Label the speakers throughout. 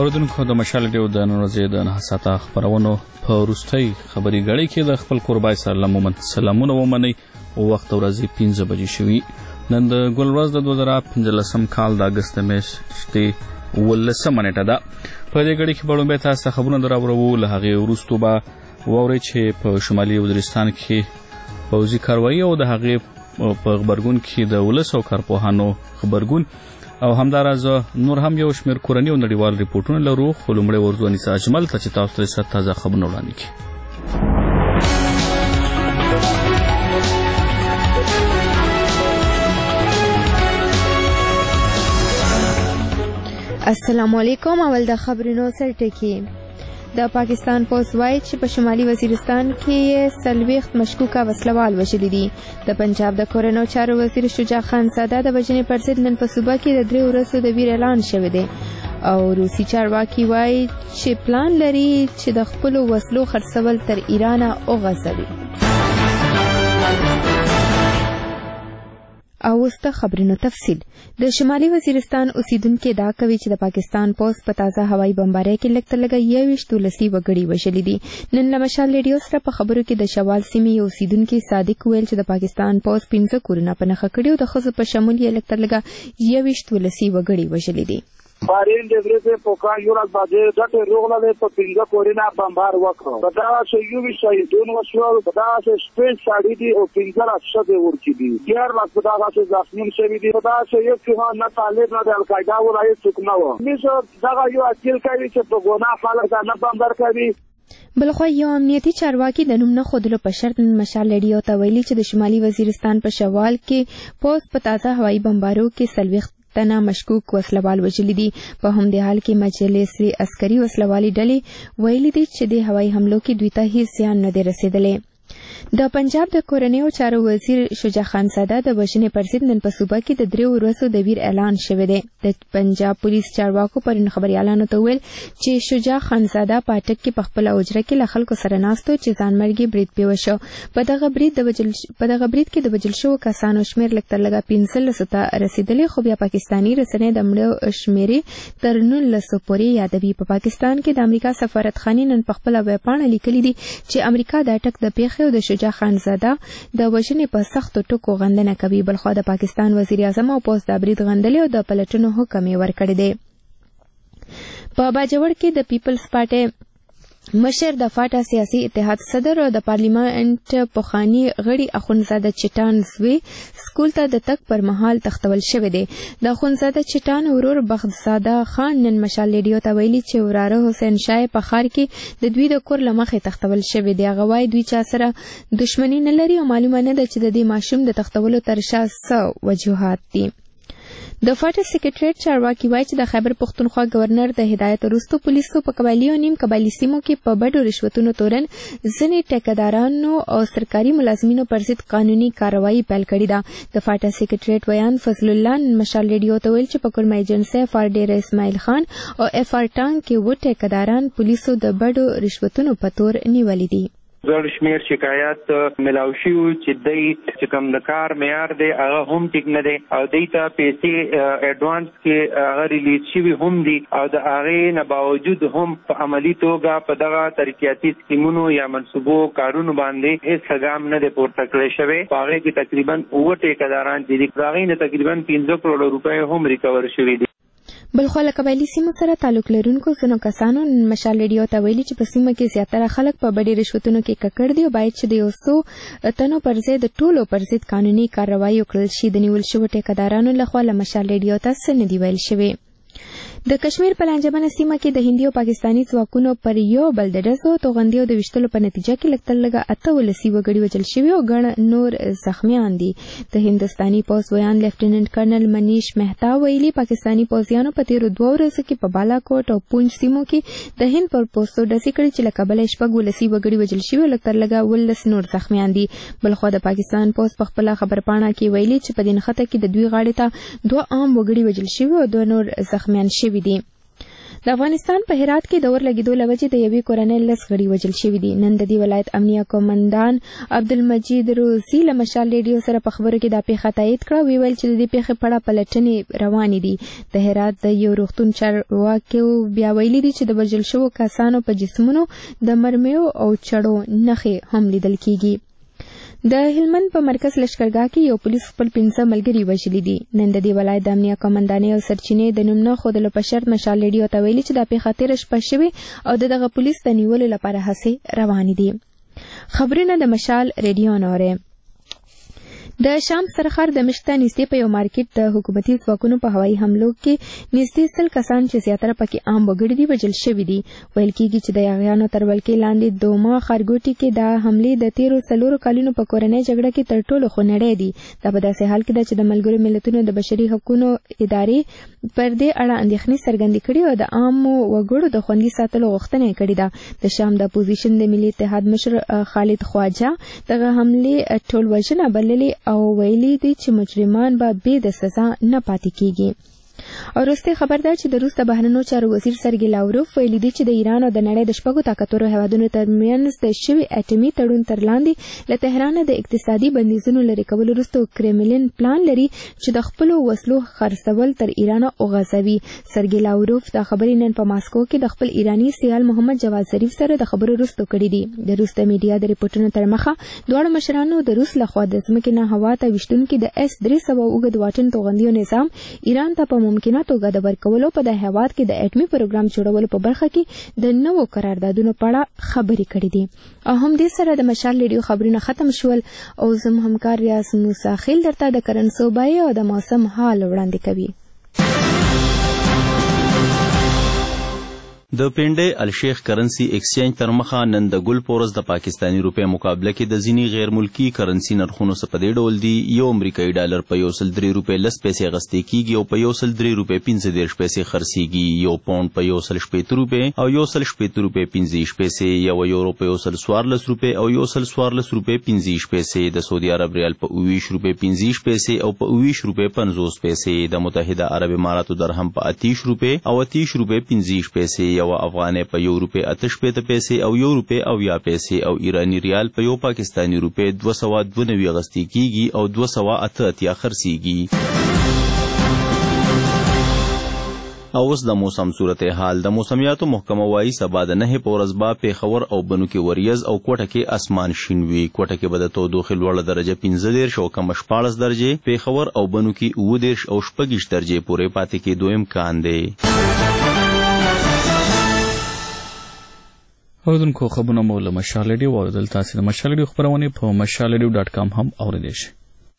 Speaker 1: اوریدونکو د مشال ډیو د نن ورځې د نهساته خبرونو په وروستۍ خبري غړي کې د خپل قربای سره مومند سلامونه ومني او وخت ورځې 5 بجې شوي. نن د ګل ورځ د 2015 کال د اگست میاشتې 18 نیټه ده. په دې غړي کې بلومبه تاسو خبرونه دراوړو. له هغه وروسته به ووري چې په شمالي وزیرستان کې پوځي کاروایی او د هغه په خبرګون کې د ولس او کارپوهانو خبرګون او همداراز نور هم یو شمېر کورنی او نړیوال ریپورتونه لرو. خو لومړی ورځو انیسا اجمل ته چې تاسو ته تازه خبرونه وړاندې کړي.
Speaker 2: السلام علیکم. اول د خبرونو سرټکی. د پاکستان پولیس وایي چې په شمالي وزیرستان کې 40 مشکوکه وسلوال وژلي دي. د پنجاب د کورنیو چارو وزیر شجاع خان ساده د وژنې پر ضد نن په صوبه کې د 3 ورځو د ویر اعلان شوی دی او روسي چارواکي وایي چې پلان لري چې د خپل وسلو خرڅول تر ایران او غزوي. او وسته خبرونو تفصیل. د شمالي وزیرستان اوسیدونکو دا کوي چې د پاکستان پولیس په تازه هوایي بمبارۍ کې لږ 21 ولسی وګړي وژلي دي. نن له مشال ریډیو سره په خبرو کې د شوال سیمې اوسیدونکو صادق ویل چې د پاکستان پولیس 15 کورونه په نخښه کړي او د خزو په شمول یې لږ 21 ولسی وګړي وژلي دي.
Speaker 3: بارین ډیګری په پوکان یو راز باندې ډټه روغله په پینځه کورینا بمبار وکړو. دا چې یو وشي دون وشو دا چې سپیس ساړي دي او پینځه راځي ورچې دي. یار لاس دا چې ځاسمون شوی دي. دا چې یو څه نه طالب نه د القاعده ولای څوک نه و. میشه دا یو اصل کوي چې په ګناه خلک دا نه بمبار کوي.
Speaker 2: بلخو یو امنیتي چارواکي د نوم نه خودلو په شرط مشال ریډیو ته ویلي چې د شمالي وزیرستان په شوال کې پولیس په تازه هوایي بمبارو کې 40 تنه مشکوک وسلوال وژلي دي. په همدې حال کې مجلس عسکري وسلوالي ډلې ویلي دي چې د هوایي حملو کې دوی ته هیڅ زیان نه دی رسیدلی. د پنجاب د کورنیو چارو وزیر شجاع خان ساده د وژنې پر ضد نن په صوبه کې د 3 ورځو د ویر اعلان شوی دی. د پنجاب پولیس چارواکو پرون خبريالانو ته ویل چې شجاع خان ساده پاټک کې په خپل اوجره کې له خلکو سره ناستو چې ځانمرګي برید پیښ شو. په دغه برید کې د وژل شوو کسانو شمېر لږ 15 ته رسیدلی. خو بیا پاکستانی رسنۍ د مړو شمېرې تر 19 پورې یادوي. په پاکستان کې د امریکا سفارتخانې نن په خپل ویبپاڼه لیکلي دي چې امریکا د اټک د پیښې او د شجاع خان زاده د وژنې په سختو ټکو غندنه کوي. بلخو د پاکستان وزیر اعظم او پولیس د برید غندلې او د پلټنو حکم یې ورکړی دی. په باجوړ کې د پیپلز پارټي مشر د فاټا سیاسي اتحاد صدر او د پارلیمنت پخوانی غړي اخونزاده چټان زوی سکول ته د تک پر مهال تختول شوی دی. د اخونزاده چټان ورور بختزاده خان نن مشال ریډیو ته ویلي چې وراره حسین شاه په خار کې د دوی د کور لمخې تختول شوی دی. هغه وایي دوی چا سره دښمنی نه لري او معلومه نه ده چې د دې ماشوم د تختولو تر شا څه وجوهات دي. د فاټا سیکریټریټ چارواکي وایي چې د خیبر پختونخوا گورنر د هدایت وروسته پولیسو په قبایلي او نیم قبایلي سیمو کې په بډو رشوتونو تورن ځینې ټیکدارانو او سرکاري ملازمینو پر ضد قانوني کاروایی پیل کړې ده. د فاټا سیکریټریټ ویان فضل الله مشال ریډیو ته ویل چې په کلمه ایجنسي فار ډیر اسماعیل خان او اف ار ټانګ کې و ټیکداران پولیسو د بډو رشوتونو په تور نیولې دي.
Speaker 4: زړ شمیر شکایت ملاوي شو چې دای چې کوم د کار معیار دی هغه هم ټیک نه دی او دای ته پیسې اډوانس کې هغه ریلیز شوی هم دي او د هغه نه باوجود هم په عملی توګه په دغه ترقیاتي سکیمونو یا منصوبو کارونو باندې هیڅ ګام نه دی پورته کړی شوی. په هغه کې تقریبا 9 ټیکداران دي. هغه نه تقریبا 15 کروڑ روپۍ هم ریکور شوی دي.
Speaker 2: بلخو له قبایلي سیمو سره تعلق لرونکو ځینو کسانو مشال ریډیو ته ویلي چې په سیمه کې زیاتره خلک په بډې رشوتونو کې ککړ دي او باید چې د 100 تنو پر ضد د ټولو پر ضد قانوني کاروایی وکړل شي. د نیول شوو ټیکدارانو لخوا له مشال ریډیو ته څه نه دی ویل شوی. د کشمیر په لانجمنه سیمه کې د هندي او پاکستاني ځواکونو پر یو بل د ډزو توغندي او د وشتلو په نتیجه کې لږ 8 ولسی وګړي وژل شوي او ګڼ نور زخمیان دي. د هندستاني پولیس ویان لیفټیننټ کرنل منیش مهتا ویلي پاکستاني پوځیانو په تیرو 2 ورځو کې په بالاکوټ او پونج سیمو کې د هند پر پوسټو ډزې کړې چې له کبله شپږ ولسی وګړي وژل شوي او لږ 19 نور زخمیان دي. بلخو د پاکستان پولیس په خپل خبرپاڼه کې ویلي چې په دې نښته کې د دوی غاړې ته 2 عام وګړي وژل شوي او 2 نور زخمیان شوي دي. د افغانستان په هرات کې د اور لګیدو له وجې د یوې کورنۍ 10 غړي وژل شوي دي. نن د دې ولایت امنیه قومندان عبدالمجید روزي له مشال ریډیو سره په خبرو کې دا پیښه تایید کړه. ویل چې د دې پیښې په اړه پلټنې روانې دي. د هرات د یو روغتون چارواکي بیا ویلي دي چې د وژل شوو کسانو په جسمونو د مرمیو او چړو نښې هم لیدل کیږي. د هلمند په مرکز لشکرګاه کې یو پولیس خپل 15 ملګري وژلي دي. نن د دې ولایت د امنیه قومندانۍ او سرچینې د نوم نه ښودلو په شرط مشال ریډیو ته ویلي چې دا پیښه تېره شپه شوې او دغه پولیس د نیولو لپاره هڅې روانې دي. خبرونه د مشال ریډیو نه اورئ. د شام سرخر د مشته نږدې په یو مارکیټ د حکومتي ځواکونو په هوایي حملو کې نږدې 100 کسان چې زیاتره پکې عام وګړي دي وژل شوي دي. ویل کېږي چې د یاغیانو تر ولکې لاندې دوما ښارګوټي کې دا حملې د تیرو 4 کلونو په کورنۍ جګړه کې تر ټولو خونړۍ دي. دا په داسې حال کې ده چې د ملګرو ملتونو د بشري حقوقو ادارې پر دې اړه اندېښنې څرګندې کړي او د عامو وګړو د خوندي ساتلو غوښتنه یې کړې ده. د شام د اپوزیشن د ملي اتحاد مشر خالد خواجه دغه حملې ټول وژنه بللې او ویلي دي چې مجرمان به بې د سزا نه پاتې کیږي. او وروستی خبر ده چې د روس د بهرنیو چارو وزیر سرګی لاوروف ویلي دي چې د ایران او د نړۍ د 6 طاقتورو هیوادونو ترمنځ د شوي اټومي تړون تر لاندې له تهران د اقتصادي بندیزونو لرې کولو وروسته کرملین پلان لري چې د خپلو وسلو خرڅول تر ایران وغځوي. سرګی لاوروف دا خبرې نن په ماسکو کې د خپل ایرانی سیال محمد جواد ظریف سره د خبرو وروسته کړې دي. د روس د میډیا د ریپورتونو تر مخه دواړو مشرانو د روس لخوا د ځمکې نه هوا ته ویشتونکي د S-300 اوږد واټن توغندیو نظام ایران ته په ممکنه توګه د ورکولو په د هیواد کې د اټومي پروګرام جوړولو په برخه کې د نوو قراردادونو په اړه خبرې کړې دي. او هم دې سره د مشال ریډیو خبرونه ختم شول او زم همکار ریاض موسی خیل درته د کرن صوبایي او د موسم حال وړاندې کوي.
Speaker 5: د پنډۍ الشیخ کرنسی ایکسچینج تر مخه نن د ګل پورس د پاکستانی روپۍ مقابله کې د ځینې غیر ملکی کرنسی نرخونو څخه په دې ډول دي. یو امریکایي ډالر په 103 روپۍ 10 پیسې اخیستل کیږي او په 103 روپۍ 15 پیسې خرڅیږي. یو پاوند په 116 روپۍ او 116 روپۍ 15 پیسې، یو یورو په 114 روپۍ او 114 روپۍ 15 پیسې، د سعودي عرب ریال په 20 روپۍ 15 پیسې او په 20 روپۍ 50 پیسې، د متحده عرب اماراتو درهم په 30 روپۍ او 30 روپۍ 15 پیسې، یو افغانۍ په 1 روپۍ 88 پیسې او 1 روپۍ 90 پیسې او ایرانی ریال په 1 پاکستانی روپۍ 292 اخیستل کیږي او 288 خرڅیږي. او اوس د موسم صورتحال. د موسمیاتو محکمه وايي سبا د 9 په ورځ به پیښور او بنو کې وریځ او کوټه کې اسمان شین وي. کوټه کې به د تودوخې لوړه درجه 15 او کمه 14 درجې، پیښور او بنو کې 19 او 16 درجې پورې پاتې کېدو امکان دی.
Speaker 1: اوردونکو خبرونه مو له مشال ریډیو واوریدل. تاسو د مشال ریډیو خبرونه په mashalradio.com هم اوریدئ شئ.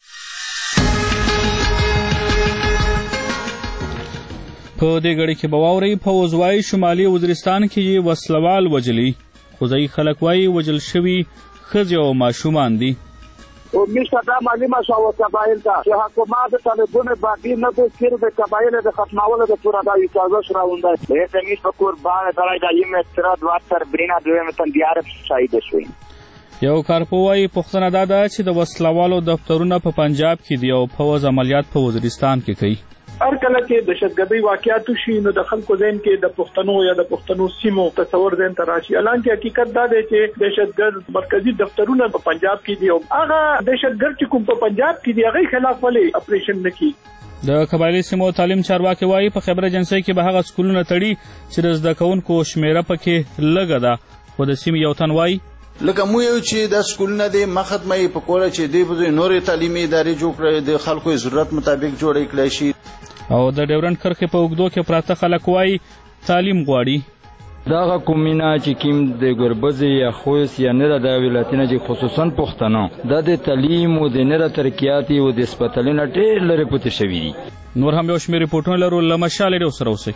Speaker 1: په دې غړي کې به واورئ په وزوای شمالي وزیرستان کې وسلوال وجلی خوځي خلک وايي وجل شوي ښځې او ماشومان دي.
Speaker 3: و میشه دا معلومه شوه قبایل ته چې حکومت طالبونه باقی نه د کیر د قبایل د ختمولو د پورا د اجازه راونده به میش په قربان درای د یم استراد واتر برینا دوی متن دیار شاهد شوی.
Speaker 1: یو کارپوای پښتنه دا ده چې د وسلوالو دفترونه په پنجاب کې دی او فوز عملیات په وزیرستان کې کوي.
Speaker 6: هر کله چې دهشتګردي واقعیات شي نو د خلکو ذهن کې د پښتنو یا د پښتنو سیمو تصور ذهن ته راشي. حالانکه حقیقت دا دی چې دهشتګرد مرکزی دفترونه په پنجاب کې دي او هغه دهشتګرد چې کوم په پنجاب کې دی هغه خلاف ولې اپریشن نکي.
Speaker 1: د قبایلی سیمو تعلیم چارواکي وايي په خبر ایجنسی کې به هغه سکولونه تړي چې د زده کوونکو شمیره پکې لږه ده، خو د سیمې یو تن وايي
Speaker 7: لکه مو یو چې د سکولونه د مخدمه په کوله چې د نورې تعلیمي ادارې جوړ کړي د خلکو ضرورت مطابق جوړ کړي شي.
Speaker 1: او د ډیورنډ کرښې په اوږدو کې پراته خلک وايي تعلیم غواړي.
Speaker 8: دغه کومینه چې کوم د ګربزې یا خویس یا نه د ولایتونو چې خصوصا پښتنو د تعلیم او د نه ترقیات او د سپټلینه ډېر لري پته شوی دي.
Speaker 1: نور هم یو شمېر ریپورټونه لرو له مشال ریډیو سره اوسئ.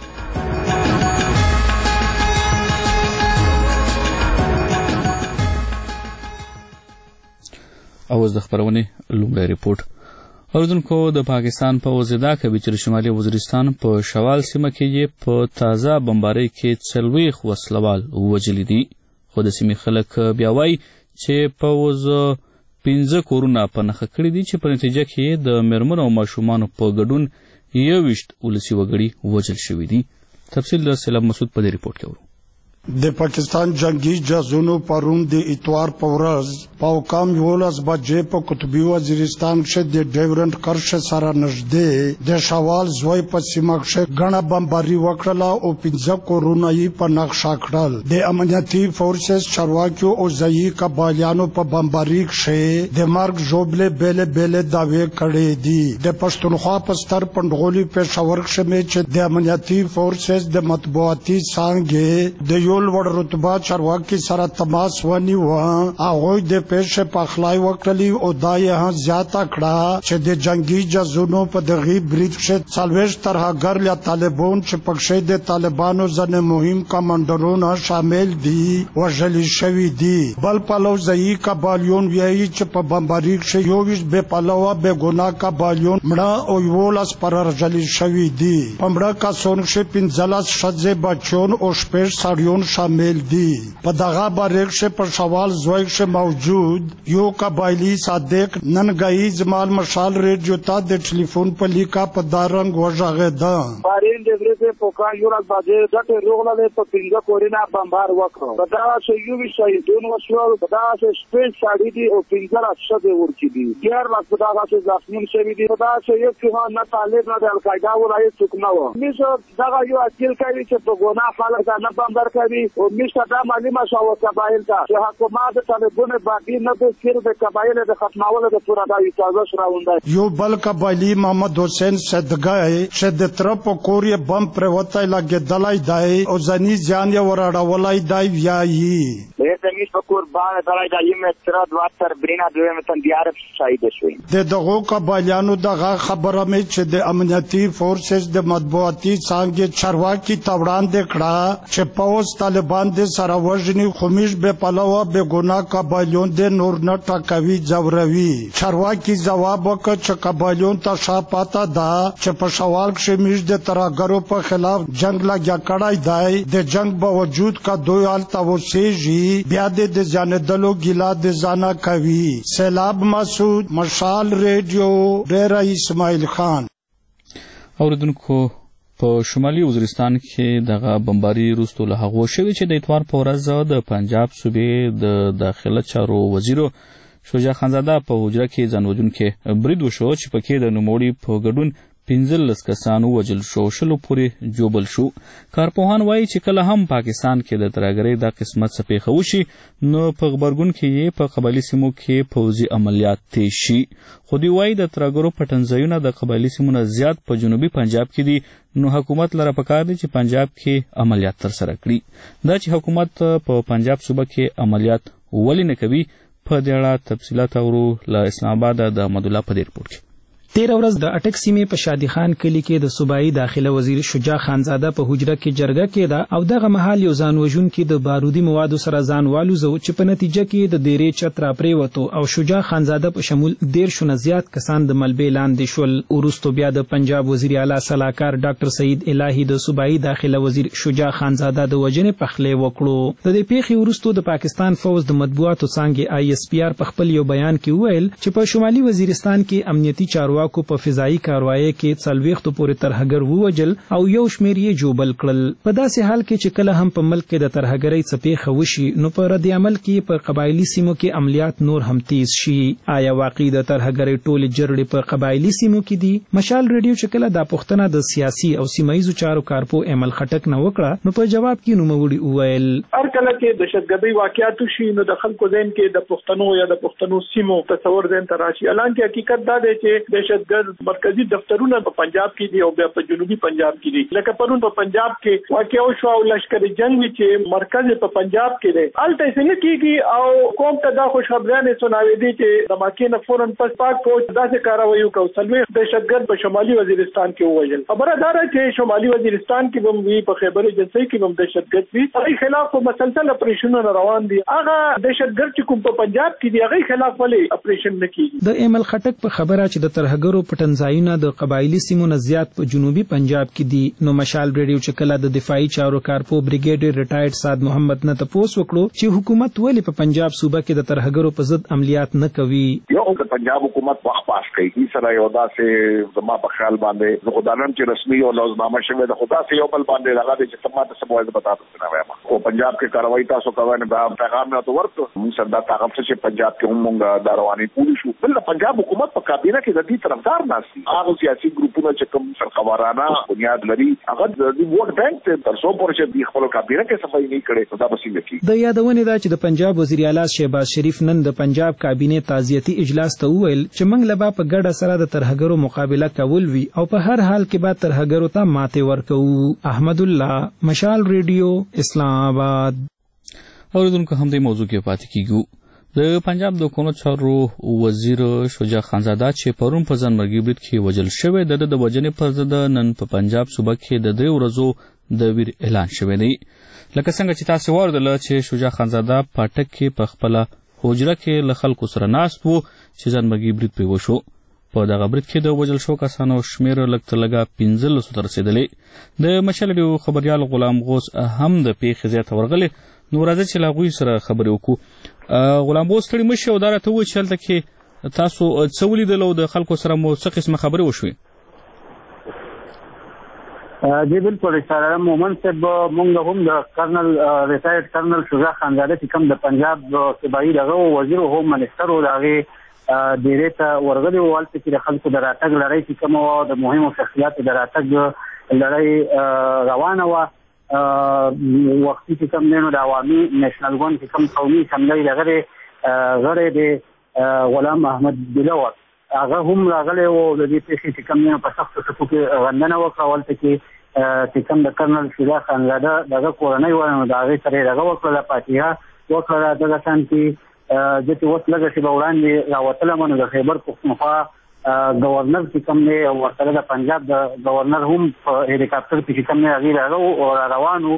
Speaker 1: اوس د خبرونې لومړی ریپورټ. اوردونکو د پاکستان په وزیدا کوي چې شمالي وزیرستان په شوال سیمه کې په تازه بمبارۍ کې 40 وسلوال وژلي دي، خو د سیمې خلک بیا وایي چې په وز 15 کورونه په نښه کړي دي چې په نتیجه کې د میرمنو او ماشومانو په ګډون 21 ولسي وګړي وژل شوي دي. تفصیل د سلام مسعود په ریپورت کې ورو.
Speaker 9: د پاکستان جنگي جهازونو پرون د اتوار په ورځ په کام 11 بجې په قطبي وزیرستان کې د ډیورنټ کرښ سره نږدې د شوال زوی په سیمه کې غڼه بمباري وکړه او 15 کورونه یې په نقشه کړل. د امنیتي فورسز چارواکیو او ځایي قبایلیانو په بمباري کې د مرګ جوړبلې بیل داوی کړې دي. د پښتونخوا په ستر پندغولي پېښور کې چې د امنیتي فورسز د مطبوعاتي څنګه د یول وړ رتبه چارواکي سره تماس ونیو هغه د پېښې په خلای وکړلی او دا یې زیاته کړه چې د جنگي جهازونو په دغه بریټ کې څلويش ترهګر یا طالبان چې پکښې د طالبانو ځنه مهم کمانډرونه شامل دي وژل شوي دي. بل پلو ځایي قبایلیون وایي چې په بمباري کې یو ویش به پلوه به ګناه قبایلیون مړه او یولاس پر ورژل شوي دي. په مړه کسانو کې 15 ښځې بچون او شپږ سړیون شامل دي. په دغه باریک کې په شوال زوی کې موجود یو قبایلی صادق ننګای زمال مشال ریډیو ته د ټلیفون په لیکا په دارنګ وژغېده.
Speaker 3: بارین د ورځې په کال یو راز باندې ډټه روغله په 15 کورینا بمبار وکړ. په دا چې یو شهیدون وشو په دا چې شپږ سړي دي او 15 اشخاص ورچې دي. یار لا په دا چې ځخمون شوي دي. په دا چې یو څه نه طالب نه د القاعده ولای څوک نه و. میشه دا یو اصل کوي چې په ګناه خلک نه بمبار کوي او میشه دا معلومه شو قبایل ته چې حکومت طالبونه باقي نه د سیر د قبایل د ختمولو د پورا د اجازه شراونده.
Speaker 9: یو بل قبایلی محمد حسین صدقای چې د طرف کوریا بم پر وته لګیدلای دی او ځنی ځان یې وراړولای دی ویایي.
Speaker 3: د میش په کور باندې دلای دی مې تر دواتر برینا دوی متن دیار شهید شوی.
Speaker 9: دغه قبایلیانو دغه خبره مې چې د امنیتي فورسز د مطبوعاتي څنګه چارواکي توړاندې کړه چې پوس طالبان د سره وژني خمیش به پلوه به ګناه قبایلیون د نور نه ټاکوي ځوروي. چارواکي ځواب وکړ چې قبایلیون ته شاپاته ده چې په شوال کې میش د ترهګرو په خلاف جنگ لګیا کړای دی. د جنگ باوجود کا دوی حالت اوسېږي بیا د ځانېدلو ګیلا د ځانه کوي. سیلاب مسعود مشال ریډیو ډیر اسماعیل خان.
Speaker 1: اوریدونکو په شمالي وزیرستان کې دغه بمباري وروسته له هغه شوی چې د اتوار په ورځ د پنجاب صوبې د داخله چارو وزیر شجاع خانزاده په حجره کې ځانوژونکي برید وشو چې پکې د نوموړي په ګډون 15 کسانو وژل شو. شلو پورې جوبل شو. کارپوهان وایي چې کله هم پاکستان کې د ترهګرۍ دا قسمت څه پیښه وشي نو په غبرګون کې یې په قبایلي سیمو کې پوځي عملیات تیز شي. خو دوی وایي د ترهګرو پټنځایونه د قبایلي سیمو نه زیات په جنوبي پنجاب کې دي نو حکومت لره پکار دی چې پنجاب کې عملیات ترسره کړي. دا چې حکومت په پنجاب صوبه کې عملیات ولې نه کوي په دې اړه تفصیلات اورو له اسلام آباد د احمد الله په ریپورت کې.
Speaker 10: 13 ورځ د اټک سیمې په شادي خان کلی کې د صوبایي داخله وزیر شجاع خانزاده په حجره کې جرګه کېده او دغه مهال یو ځانوژونکي د بارودي موادو سره ځان والوزو چې په نتیجه کې د ډیرې چت را پریوتو او شجاع خانزاده په شمول 13 زیات کسان د ملبې لاندې شول. وروسته بیا د پنجاب وزیر اعلی صلاحکار ډاکټر سعید الهی د صوبایي داخله وزیر شجاع خانزاده د وجنې پخلې وکړو. د دې پیښې وروسته د پاکستان فوج د مطبوعاتو څنګه ISPR په خپل یو بیان کې ویل چې په شمالي وزیرستان کې امنیتي چارواکو په فضایي کاروایی کې 40 پورې ترهګر ووجل او یو شمېر یې جوبل کړل. په داسې حال کې چې کله هم په ملک کې د ترهګرۍ څه پیښه وشي نو په رد عمل کې په قبایلي سیمو کې عملیات نور هم تیز شي. آیا واقعي د ترهګرۍ ټولې جرړې په قبایلي سیمو کې دي؟ مشال ریډیو چې کله دا پوښتنه د سیاسي او سیمایي چارو کارپو امل خټک نه وکړه نو په جواب کې نوموړي وویل
Speaker 6: هر کله چې دهشتګردي واقعیات شي نو د خلکو ذهن کې د پښتنو یا د پښتنو سیمو تصور ذهن ته راشي. حالانکه حقیقت دا دی چې دهشتګرد مرکزی دفترونه په پنجاب کې دي او بیا په جنوبي پنجاب کې دي. لکه پرون په پنجاب کې واقع شو او لشکري جنگ چې مرکز په پنجاب کې دی الته څنګه کیږي او قوم ته دا خوشخبرانه سناوي دي چې د ماکینه فورن پس پاک فوج داسې کاروي وکړو. سلوي دهشتګرد په شمالي وزیرستان کې وویل. خبره دا ده چې شمالي وزیرستان کې هم وی په خیبر ایجنسی کې هم دهشتګرد وی هغه خلاف مسلسل اپریشنونه روان دي. هغه دهشتګرد چې کوم په پنجاب کې دی هغه خلاف ولې اپریشن نه کیږي؟
Speaker 10: د امل خټک په خبره چې د ترهګر ترهګرو پټنځایونه د قبایلی سیمو نه زیات په جنوبي پنجاب کې دي. نو مشال ریډیو چې کله د دفاعي چارو کارپو بریګیډیر ریټایرډ سعد محمد نه تپوس وکړو چې حکومت ولې په پنجاب صوبه کې د ترهګرو په ضد عملیات نه کوي.
Speaker 11: یو د پنجاب حکومت وخت پاس کوي سره یو داسې زما په خیال باندې د خدانم چې رسمي او لوزنامه شوی د خدا سره یو بل باندې لگا دي چې سمات سموي بتا تاسو نه وایم او پنجاب کې کاروایی تاسو کوي نه دا پیغام نه تو ورته موږ سره طاقت چې پنجاب کې همغه داروانی پولیس بل پنجاب حکومت په کابینه کې د دې طرفدار ناسي هغه سیاسي ګروپونه چې کوم سرخوارانه بنیاد لري هغه د ووټ بانک ته تر څو پورې د خپل کابینه کې صفای نه کړي دا بسې نه کی.
Speaker 10: د یادونه ده چې د پنجاب وزیر اعلی شهباز شریف نن د پنجاب کابینه تعزیتي اجلاس ته وویل چې موږ لبا په ګډه سره د ترهګرو مقابله کول وی او په هر حال کې به ترهګرو ته ماته ورکو. احمد الله، مشال ریډیو، اسلام آباد.
Speaker 1: اوریدونکو هم د موضوع کې پاتې کیږو. د پنجاب د قانون چارو وزیر شجاع خانزاده چې پرون په ځانمرګي برید کې وژل شوی د وژنې پر ضد نن په پنجاب صوبه کې د 3 ورځو د ویر اعلان شوی دی. لکه څنګه چې تاسو واردل چې شجاع خانزاده پټک کې په خپل حجره کې له خلکو سره ناست وو چې ځانمرګي برید پرې وشو. په دغه برید کې د وژل شو کسانو شمیر لږ 15 ته رسیدلی. د مشال ریډیو خبريال غلام غوث هم د پیښې ځای ته ورغلی. نو راځي چې لاغوی سره خبرې وکړو. غلام غوث ستړي مشه او دا راته وویل چې هلته کې تاسو څه ولیدل او د خلکو سره مو څه قسمه خبرې وشوې؟
Speaker 12: جی بالکل سره مومن صاحب مونږ هم د کرنل ریټایرډ کرنل شجاع خانزاده چې کوم د پنجاب صوبایي دغه وزیر او منسټر او دغه ډیره ته ورغلي وو چې د خلکو د راتګ لړۍ چې کوم او د مهمو شخصیاتو د راتګ لړۍ روانه وه. وختي چې کوم نه د عوامي نېشنل ګوند چې کوم قومي اسمبلی دغه غړی دی غلام احمد بلور هغه هم راغلی و د دې پیښې چې کوم نه په سختو ټکو کې غندنه وکړه ولته چې کوم د کرنل شجاع خانزاده دغه کورنۍ و نو د هغې سره یې دغه وکړله فاتحه وکړه دغه شان کې چې اوس لږه شېبه وړاندې راوتلم نو د خیبر پښتونخوا گورنر چې کوم دی او ورسره د پنجاب د گورنر هم په هلیکاپټر کې چې کوم دی هغې راغو او روانو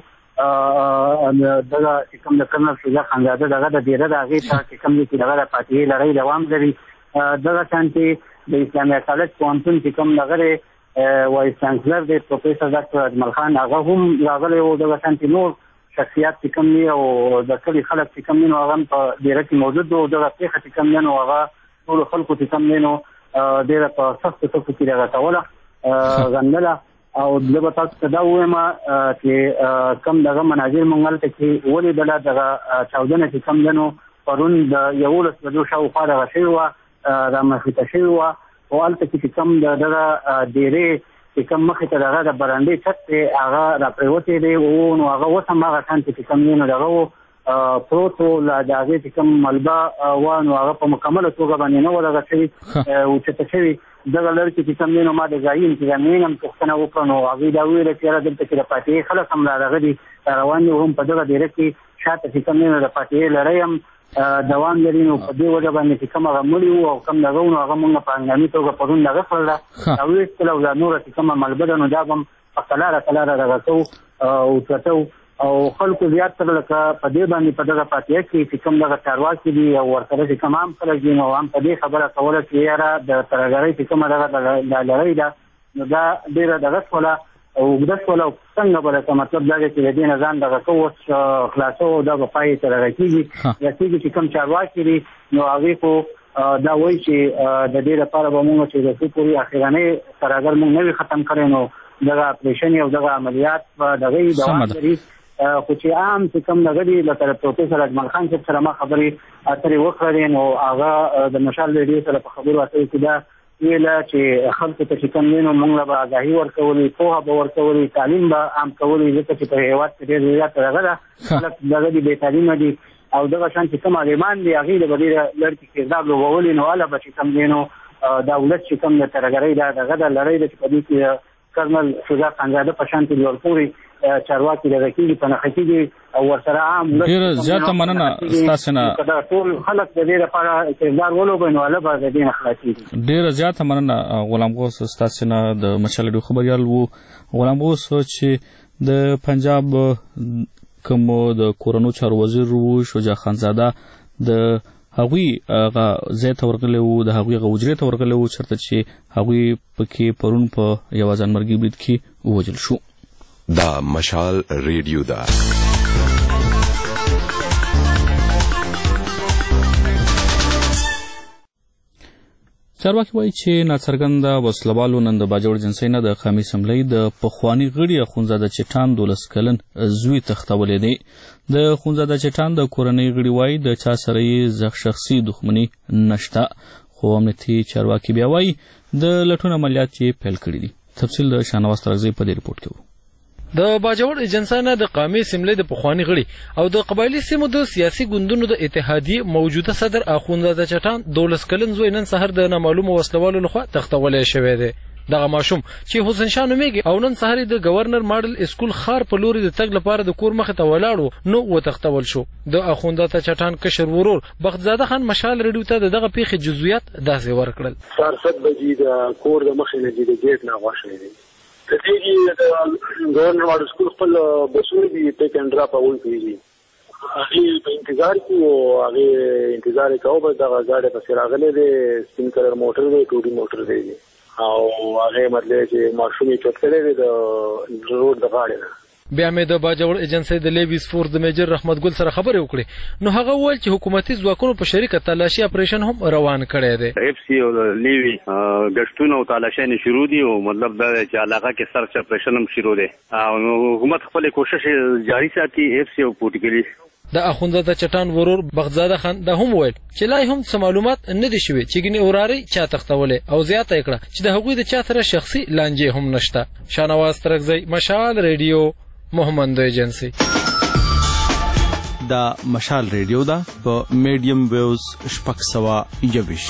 Speaker 12: دغه چې کوم د کرنل شجاع خانزاده دغه د ډیره د هغې ته چې کوم دی چې دغه د فاتحې لړۍ دوام لري. دغه شان کې د اسلامي کالج پوهنتون چې کوم دغه دی وایس چانسلر دی پروفیسر ډاکټر اجمل خان هغه هم راغلی و. دغه شان کې نور شخصیات چې کوم دي او د کلي خلک چې کوم دي نو هغه هم په ډیره کې موجود و. دغه پیښه چې کوم دی نو هغه ټولو خلکو چې کوم دی نو ډیره په سختو ټکو کې دغه کوله غندله او زه به تاسو ته دا ووایم چې کوم دغه مناظر موږ هلته کې ولیدله دغه چاودنه چې کوم دی نو پرون د 11 بجو شاوخوا دغه شوې وه رامخته شوې وه او هلته کې چې کوم دغه ډیرې چې کوم مخې ته دغه د برنډې چھت دی هغه راپرېوتی دی او نو هغه اوس هم هغه شان چې کوم دی نو دغه و پروت و له د هغې چې کوم ملبه وه نو هغه په مکمله توګه باندې نه وه دغه شوي اوچته شوي. دغه لړ کې چې کوم دی نو ما د ځایي انتظامیین هم پوښتنه وکړه نو هغوی دا وویله چې یاره دلته چې د فاتحې خلک هم راغلي روان دي او هم په دغه ډیره کې شاته چې کوم دی نو د فاتحې لړۍ هم دوام لري. نو په دې وجه باندې چې کوم هغه مړي وو او کوم دغه نو هغه مونږ په هنګامي توګه پرون دغه کړله او ویستله او دا نوره چې کومه ملبه ده نو دا به هم په کلاره دغه کوو او چټو او خلکو زیات سره لکه په دې باندې په دغه فاتحه کې چې کوم دغه چارواکي دي او ورسره چې کوم عام خلک دي نو هم په دې خبره کوله چې یاره د ترهګرۍ چې کومه دغه لړۍ ده نو دا ډېره دغه شوله او اوږده شوله او څنګه به لکه مطلب دا دی چې د دې نه ځان دغه کوو اوس خلاصو او دا به پای ته رسېږي چې کوم چارواکي دي نو هغوی خو دا وایي چې د دې لپاره به مونږ چې د څو پورې اخرنۍ ترهګر مونږ نه وي ختم کړی نو دغه اپریشن او دغه عملیات به دغه دوام لري. خو چې عام چې کوم دغه دي لکه پروفیسر اجمل خان صاحب سره ما خبرې اترې وکړې نو هغه د مشال ریډیو سره په خبرو اترې کې دا ویله چې خلکو ته چې کوم دی نو موږ به آګاهي ورکولې پوهه به ورکولې تعلیم به عام کولې ځکه چې په هېواد کې ډېر زیات دغه ده خلک دغه دي بې تعلیمه دي او دغه شان چې کوم عالمان دي هغوی له به ډېره لړ کې کردار لوبولې نو هله به چې کوم دی نو دا ولس چې کوم د ترهګرۍ دا دغه د لړۍ ده چې په دې کې کرنل شجاع خانزاده په شانتې لوړ پورې چارواکي دغه کېږي په نښه کېږي او ورسره عام
Speaker 1: ډېره زیاته مننه ستاسې نه
Speaker 12: دا ټول خلک د دې لپاره کردار ولوبوي نو هله به د دې نه خلاصېږي.
Speaker 1: ډېره زیاته مننه غلام غوث ستاسې نه د مشال ریډیو خبریال وو غلام غوث چې د پنجاب کوم د کورنو چارو وزیر وو شجاع خانزاده د هغوی هغه ځای ته ورغلي وو، د هغوی هغه حجرې ته ورغلي وو چېرته چې هغوی پکې پرون په یوه ځانمرګي برید کې ووژل شو.
Speaker 13: دا مشال ریډیو ده.
Speaker 1: چارواکي وایي چې ناڅرګنده وسلوالو نن د باجوړ جنسۍ نه د قومي اسمبلۍ د پخواني غړي اخوندزاده چټان 12 کلن زوی تښتولی دی. د اخوندزاده چټان د کورنۍ غړي وایي د چا سره یې شخصي دښمني نشته، خو امنیتي چارواکي بیا وایي د لټون عملیات یې پیل کړي دي. تفصیل د شاهنواز ترغزی په دې رپورټ کې وو.
Speaker 14: د باجوړ ایجنسی نه د قومي اسمبلۍ د پخواني غړي او د قبایلي سیمو د سیاسي ګوندونو د اتحادیې موجوده صدر اخوندزاده چټان 12 کلن زوی نن سهار د نامعلومو وسلوالو لخوا تښتولی شوی دی. دغه ماشوم چې حسین شاه نومیږي او نن سهار د گورنر ماډل اسکول خار په لوري د تګ لپاره د کور مخې ته ولاړ نو وتښتول شو. د اخوندزاده چټان کشر ورور بختزاده خان مشال ریډیو ته دغه پیښې جزئیات داسې ورکړل. 7 بجې د کور د مخې نه د ګیټ نه غوښنه دي د دې گورنر ماډل اسکول خپل بسونه دي ټیک اند ډراپ اول پیږي. هغه په انتظار کې او هغه انتظار کوي بس دغه گاډي په راغله دي سپین کلر موټر دی ټوډي موټر دی او هغه مطلب چې ماشومې چوت کړي دي د روډ د غاړې نه. بیا مې د باجوړ ایجنسی د لیویس فورس د میجر رحمت ګل سره خبرې وکړې نو هغه وویل چې حکومتي ځواکونو په شریکه تلاشي اپریشن هم روان کړی دی. اف سی او لیوی ګشتونه او تلاشي شروع دي او مطلب دا چې علاقه کې سرچ اپریشن هم شروع دی او حکومت خپل کوشش جاری ساتي. اف سی او پورټګلی د اخوندزاده چټان ورور بختزاده خان دا هم ویل چې لا هم څه معلومات نه دي شوي چې ګنې وراري چا تښتولې او زیاته یې کړه چې د هغوی د چا سره شخصي لانجې هم نشته. شاهنواز ترغزی، مشال ریډیو، محمد ایجنسی.
Speaker 5: دا مشال ریډیو ده په میډیم ویوز 621.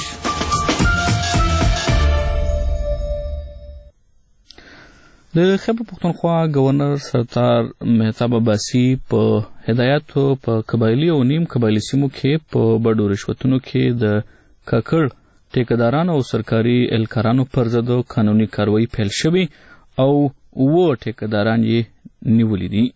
Speaker 1: د خیبر پختونخوا گورنر سردار مهتاب عباسي په هدایاتو په قبایلي او نیم قبایلي سیمو کې په بډو رشوتونو کې د ککړ ټیکدارانو او سرکاري اهلکارانو پر ضد قانوني کاروایی پیل شوې او 9 ټیکداران یې نیولې دي.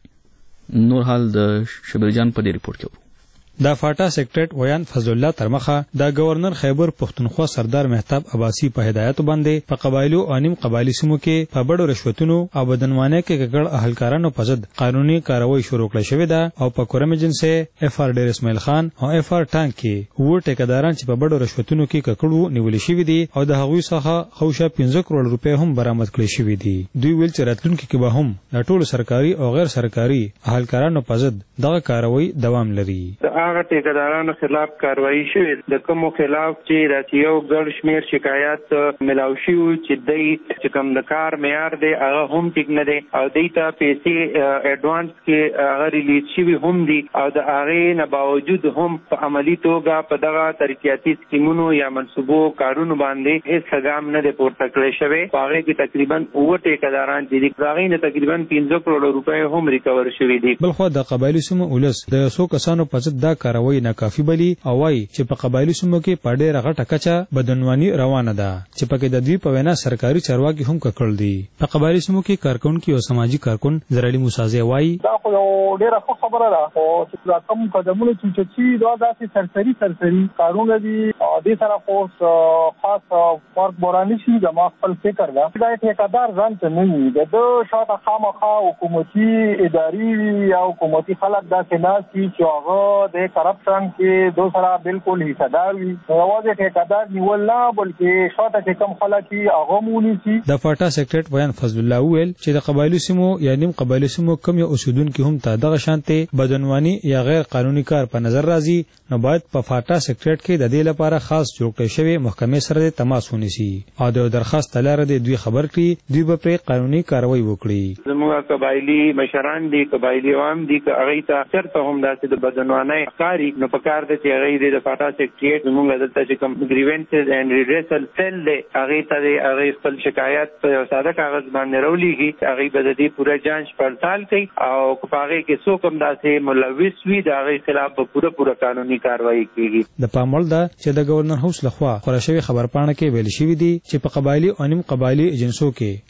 Speaker 1: نور حال د شبرجان په دې رپورټ کې.
Speaker 10: د فاټا سیکریټریټ ویان فضل الله ترمخه د گورنر خیبر پختونخوا سردار مهتاب عباسي په هدایت باندې په قبایلو او نیم قبایلی سیمو کې په بډو رشوتونو او بدنوانه کې ککړ اهلکارانو په ضد قانوني کاروایی شروع کړې شوې ده او په کورم ایجنسی اف آر ډیر اسماعیل خان او اف آر ټانک کې و ټیکداران چې په بډو رشوتونو کې ککړو نیولې شوې دي او د هغوی څخه خوشا 15 کروڑ روپۍ هم برآمد کړې شوې دي. دوی ویل چې راتلونکي کې به هم د ټولو سرکاري او غیر سرکاري اهلکارانو په ضد دغه کاروایی دوام لري.
Speaker 4: هغه ټیکدارانو خلاف کاروایی شوې د کومو خلاف چې د یو ګڼ شمیر شکایات ملاو شوي چې دوی چې کوم د کار معیار دی هغه هم ټیک نه دی او دوی ته پیسې اډوانس کې هغه ریلیز شوي هم دي او د هغې نه باوجود هم په عملي توګه په دغه ترقیاتي سکیمونو یا منصوبو کارونو باندې هیڅ ګام نه دی پورته کړی شوی. په هغې کې تقریبا 9 ټیکداران چې دي د هغې نه تقریبا 15 کروڑ روپۍ هم ریکور شوي دي.
Speaker 10: بلخوا د قبایلي سیمو ولس د 100 کسانو په ضد دا کاروایی ناکافي بلی او وايي چې په قبایلی سیمو کې په ډېره غټه کچه بدنواني روانه ده چې پکې د دوی په وینا سرکاري چارواکي هم ککړ دي. په قبایلی سیمو کې کارکونکي او سماجی کارکون زرعلي موسازي وايي
Speaker 6: دا خو ډېره ښه خبره ده او چې کوم قدمونه چې دا داسې سرسري کارونه دي د سره خو خاص فرق بوراني شي د ما خپل فکر ده دا ټیکدار ځان ته نه وي د شاته خامخا حکومتي اداري یا حکومتي خلک داسې ناسي چې هغه د کرپشن کې دو سره بالکل حصدار وي. یوازې ټیکدار نیول نه بلکې شاته چې کوم خلک هغه مونیسي.
Speaker 10: د فاټا سیکریټریټ ویان فضل الله ویل چې د قبایلی سیمو یا نیم قبایلی سیمو کم یو اوسیدونکي هم ته دغه شانته بدنواني یا غیر قانوني کار په نظر راځي نو باید په فاټا سیکریټریټ کې د دې لپاره خاص جوړ کړی شوی محکمې سره تماس ونیسي او د درخواست لاره د دوی خبر کړي دوی به پر قانوني کاروایی وکړي.
Speaker 4: زموږ قبایلی مشران دي قبایلی عوام دي که هغه ته چرته هم داسې د بدنوانۍ کاری نو په کار د چې هغه د فاټا سیکریټریټ زموږ دلته چې کوم گریونسز اینڈ ریډریسل سیل دی هغه ته هغه خپل شکایت په ساده کاغذ باندې راولېږي هغه به د دې پوره جانچ پړتال کوي او په هغه کې څوک هم داسې ملوث وي د هغې خلاف به پوره قانوني کاروایی کیږي.
Speaker 10: د پام وړ ده چې د گورنر هاوس لخوا خپاره شوې خبرپاڼه کې ویل شوي دي چې په قبایلي او نیم قبایلي ایجنسیو کې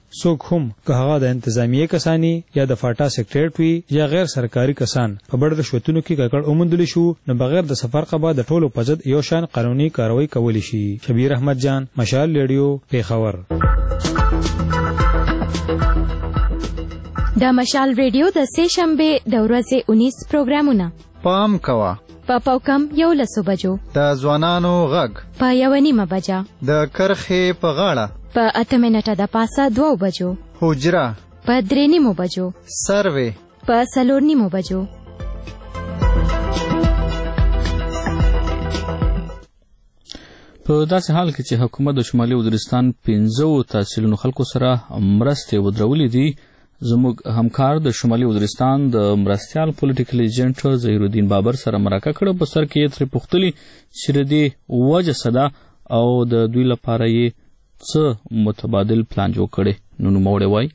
Speaker 10: څوک هم که هغه د انتظامیه کسانی یا د فاټا سیکریټریټ وي یا غیر سرکاري کسان په بړ رشوتونو کې ککړ اومندل شو نو بغیر د سفر قبا د ټولو په ضد یو شان قانوني کاروایی کولی شي. شبیر احمد جان، مشال ریډیو، پیښور.
Speaker 15: د مشال ریډیو د سه شنبه د ورځې 19 پروګرامونه
Speaker 16: پام کوا
Speaker 15: په پاوکم 11 بجو
Speaker 16: د ځوانانو غږ
Speaker 15: په 1:30 بجا
Speaker 16: د کرخې په غاړه
Speaker 15: په 8 منټه د پاسه 2 بجو
Speaker 16: حجره
Speaker 15: په 3:30 بجو
Speaker 16: سروې
Speaker 15: په 4:30 بجو.
Speaker 1: په داسې حال کې چې حکومت د شمالي وزیرستان 15 تحصیلونو خلکو سره مرستې ودرولې دي، زموږ همکار د شمالي وزیرستان د مرستیال پولیټیکل ایجنټ ظهیر الدین بابر سره مرکه کړه. په سر کې ترې پوښتلي چې د دې وجه څه ده او د دوی لپاره یې څه متبادل پلان جوړ کړی. نو نوموړی وایي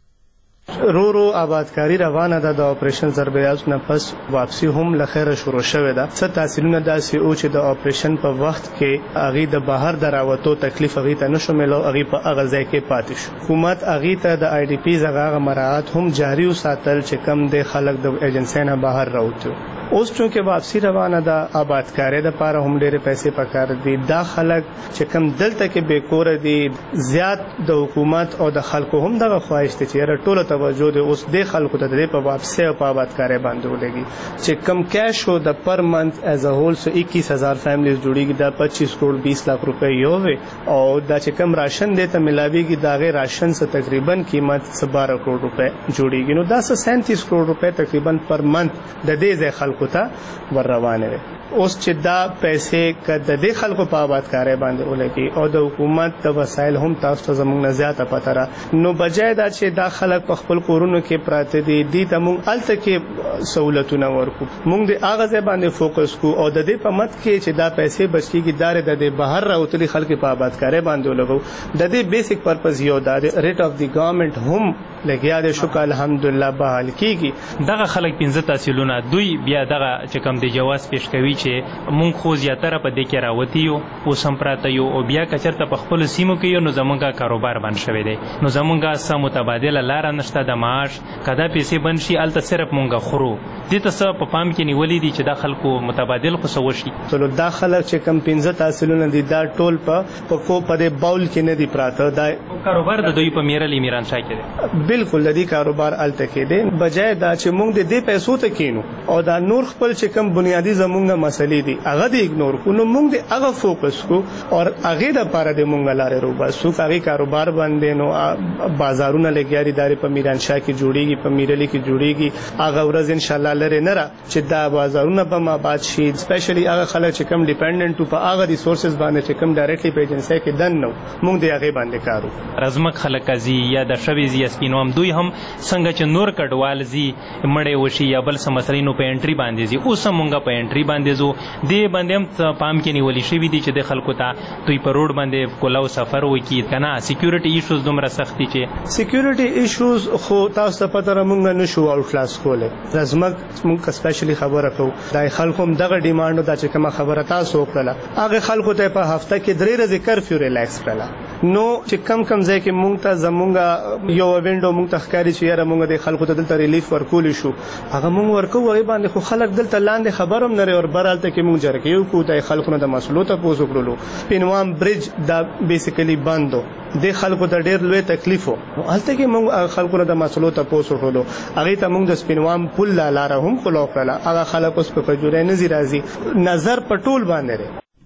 Speaker 17: رو آبادکاری روانه ده. د اپریشن ضربیات نه پس واپسی هم لخيره شروع شوه ده. څه تحصیلونه داسې او چې د اپریشن په وخت کې اغي د بهر دراوتو تکلیف اغي ته نشو ملو، اغي په اغه ځای کې پاتې شو. حکومت اغي ته د آی ډی پی زغه مراعات هم جاری وساتل چې کم د خلک د ایجنسی نه بهر راوته. اوس چونکه واپسی روانه ده، آبادکاری د پاره هم ډېر پیسې پکار دي. دا خلک چې کم دلته کې بیکور دي، زیات د حکومت او د خلکو هم دغه خواهش ته چې ټول توجه د اوس د خلکو ته د په واپسی او په آبادکاری باندې ولګي چې کم کیش هو د پر منث ایز ا هول 21000 فیملیز جوړیږي. د 25 کروڑ 20 लाख روپے یو وي او دا چې کم راشن دیته ملاويږي داغه راشن څخه تقریبا قیمت 12 کروڑ روپے جوړیږي. نو دا 37 کروڑ روپے تقریبا پر منث د دې ځای خلکو ته ور روانه وي. اوس چې دا پیسې کده د خلکو په آبادکاری باندې ولګي او د حکومت د وسایل هم تاسو ته زموږ نه زیاته پته را نو بجای دا چې دا خلک په خپل کورونو کې پراته دي ته موږ الته کې سہولتونه ورکو. موږ د اغه ځای باندې فوکس کو او د دې په مت کې چې دا پیسې بچیږي دار د بهر راوتلي خلک په آبادکاری باندې ولګو. د دې بیسیک پرپز یو دا ریټ اف دی گورنمنت هم لګیا د شکر الحمدلله بحال کیږي.
Speaker 18: دغه خلک 15 تحصیلونه دوی بیا دغه چې کم دی جواز پیش کوي چې مونږ خو زیاتره په دې کې راوتی یو او سم پراته یو او بیا کچرته په خپل سیمو کې یو نو زمونږه کاروبار باندې شوی دی. نو زمونږه سم متبادل لار نشته د معاش کدا پیسې بند شي الته صرف مونږه خورو. دې ته څه په پام کې نیولې دي چې د خلکو متبادل خو سوشي.
Speaker 17: ټول دا خلک چې کم 15 تحصیلونه دي دا ټول په کو په باول کې نه دي پراته. دا
Speaker 18: کاروبار د دوی په میرالي میران شای کې دی.
Speaker 17: بالکل لدی کاروبار الته کې دی. بجای دا چې مونږ د دې پیسو ته کینو او دا نور خپل چې کم بنیادی زمونږه مسلې دي هغه د اګنور کو. نو مونږ د هغه فوکس کو او هغه د پاره د مونږ لارې روبا سو هغه کاروبار باندې نو بازارونه لګیاري داري په میران شاه کې جوړیږي، په میرالي کې جوړیږي. هغه ورځ ان شاء الله لره نه را چې دا بازارونه په ما باد شي. سپیشلی هغه خلک چې کم ډیپندنت په هغه ریسورسز باندې چې کم ډایرکټلی په ایجنسی کې دن نو مونږ د هغه باندې کارو.
Speaker 18: رزمک خلک ازي یا د شوي زی سپینوم دوی هم څنګه چې نور کډوال زی مړې وشي یا بل سم مسلې نو په انټری باندې زی اوس مونږه په انټری باندې زو دې باندې هم پام کې نیولې شوی دي چې د خلکو ته دوی په روډ باندې کولاو سفر وکړي کنه. سکیورټي ایشوز دومره سختي چې
Speaker 17: سکیورټي ایشوز خو تاسو ته پته را مونږ نه شو او کلاس کوله. رزمک مونږ سپیشلی خبره کوو دای خلکو هم دغه ډیماند دا چې کومه خبره تاسو وکړه هغه خلکو ته په هفته کې 3 ورځې کرفیو ریلیکس کړه. نو چې کم ځای کې مونږ ته زمونږه یو وینډو مونږ ته ښکاری چې یاره مونږ د خلکو ته دلته ریلیف ورکول شو هغه مونږ ورکو. هغه باندې خو خلک دلته لاندې خبروم نه لري او برالته کې مونږ جرګیو کو د خلکو نه د مسلو ته پوسو کړلو. پینوام برج دا بیسیکلی بندو د خلکو ته ډېر لوی تکلیف وو. الته کې مونږ خلکو نه د مسلو ته پوسو کړلو. هغه ته مونږ د سپینوام پل لار هم خلو کړل. هغه خلک اوس په جوړه نه زی راځي نظر پټول باندې.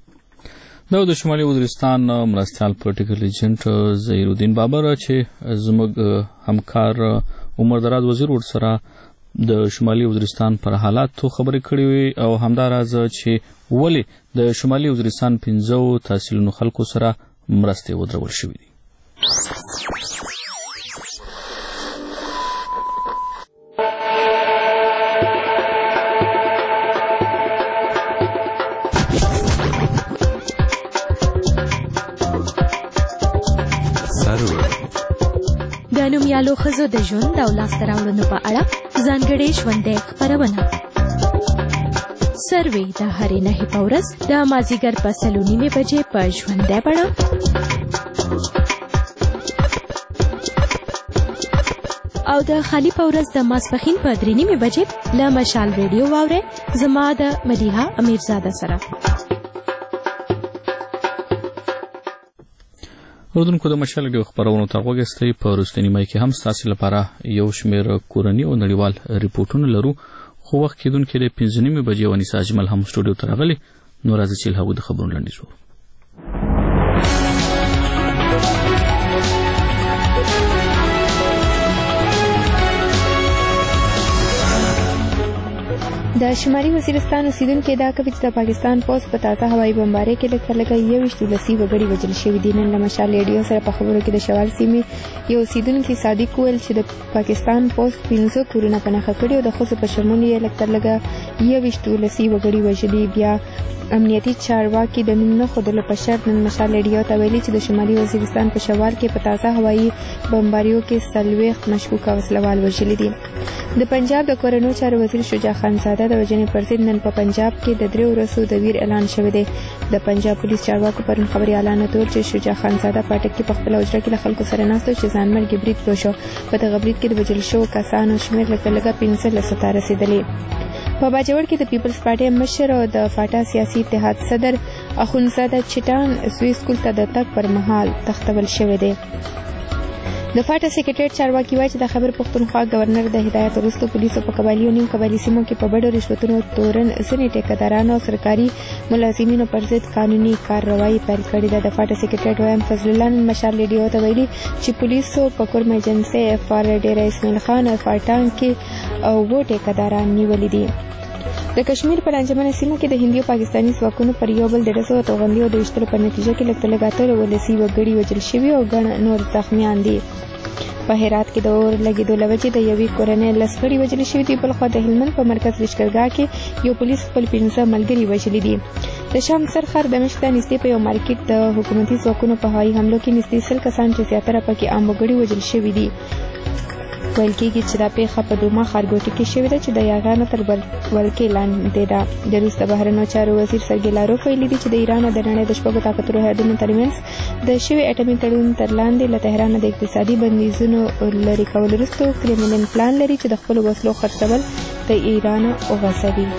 Speaker 1: دا د شمالي وزیرستان مرستیال پولیټیکل ایجنټ ظهیر الدین بابر چې زموږ همکار عمر دراز وزیر ورسره د شمالي وزیرستان پر حالاتو خبرې کړې وي او همداراز چې ولې د شمالي وزیرستان 15 تحصیلونو خلکو سره مرستې ودرول شوې دي.
Speaker 15: د نومیالو ښځو د ژوند او لاسته راوړنو په اړه ځانګړې ژوندۍ خپرونه سروې د هرې نهې په ورځ د مازدیګر په 3:30 بجې په ژوندۍ بڼه او د خالی په ورځ د ماسپخین په 3:30 بجې له مشال ریډیو واورئ زما د مدیحه امیرزاده سره.
Speaker 1: اردوونکو د مشال ریډیو خبرونو ته غوږ ایستی. په وروستني مای کې هم ستاسو لپاره یو شمېر کورني او نړیوال ریپورټونه لرو، خو وخت کېدونکې د 5:30 بجې ونیسه اجمل هم سټوډیو ته راغلی. نو راځئ چې له هغوی د خبرونو لنډیز وورو.
Speaker 2: د شمالي وزیرستان اوسیدونکو ادعا کوي چې د پاکستان پوځ په تازه هوایي بمبارۍ کې لږ تر لږه 21 ولسي وګړي وژل شوي دي. نن له مشال ریډیو سره په خبرو کې د شوال سیمې یو اوسیدونکي صادق وویل چې د پاکستان پوځ 15 کورونه په نښه کړي او د ښځو په شمول یې لږ تر لږه 21 ولسي وګړي وژلي. بیا امنیتي چارواکي د نوم نه ښودلو په شرط نن مشال ریډیو ته ویلي چې د شمالي وزیرستان په شوال کې په تازه هوایي بمباریو کې 40 مشکوکه وسلوال وژلي دي. د پنجاب د کورنیو چارو وزیر شجاع خانزاده د وژنې پر ضد نن په پنجاب کې د 3 ورځو د ویر اعلان شوی دی. د پنجاب پولیس چارواکو پرون خبري اعلان وکړ چې شجاع خانزاده پټک کې په خپل حجره کې له خلکو سره ناست چې ځانمرګي برید وشو. په دغه برید کې د وژل شوو کسانو شمېر لږ 15 ته رسیدلی. په باجوړ کې د پیپلز پارټي مشر او د فاټا سیاسي اتحاد صدر اخوندزاده چټان سوي سکول ته د تګ پر مهال تختول شوی دی. د فاټا سیکریټریټ چارواکي وایي چې د خیبر پښتونخوا گورنر د هدایت وروسته پولیسو په قبایلي او نیم قبایلي سیمو کې په بډو رشوتونو تورن ځینې ټیکهدارانو او سرکاري ملازمینو پر ضد قانوني کارروایي پیل کړې ده. د فاټا سیکریټریټ وایم فضل الله نن مشال ریډیو ته ویلي چې پولیسو په کورم ایجنسي فار ډیر اسماعیل خان او فاټان کې اوه ټیکهداران نیولي دي. د کشمیر په انجمن سیمه کې د هندي او پاکستاني ځواکونو پر یو بل 150 توغندي او د وشتلو په نتیجه کې لږ تر لږه 8 ولسي وګړي وژل شوي او ګڼ نور زخمیان دي. په هرات کې د اور لګېدو له وجې د یوې کورنۍ لسګړي وژل شوي دي. بلخوا د هلمند په مرکز لښکرګاه کې یو پولیس خپل 15 ملګري وژلي دي. د شام سرخر دمشق ته نږدې په یو مارکیټ د حکومتي ځواکونو په هوایي حملو کې نږدې 100 کسان چې زیاتره پکې عام وګړي وژل شوي دي. ویل کېږي چې دا پیښه په دوما ښارګوټي کې شوې ده چې د یاغانو تر ولکې لاندې ده. د روس د بهرنیو چارو وزیر سرګی لاروف ویلي دي چې د ایران او د نړۍ د شپږو طاقتورو هیوادونو ترمنځ د شوي اټومي تړون تر لاندې له تهران د اقتصادي بندیزونو لرې کولو وروسته کرملین پلان لري چې د خپلو وسلو خرڅول د ایران وغځوي.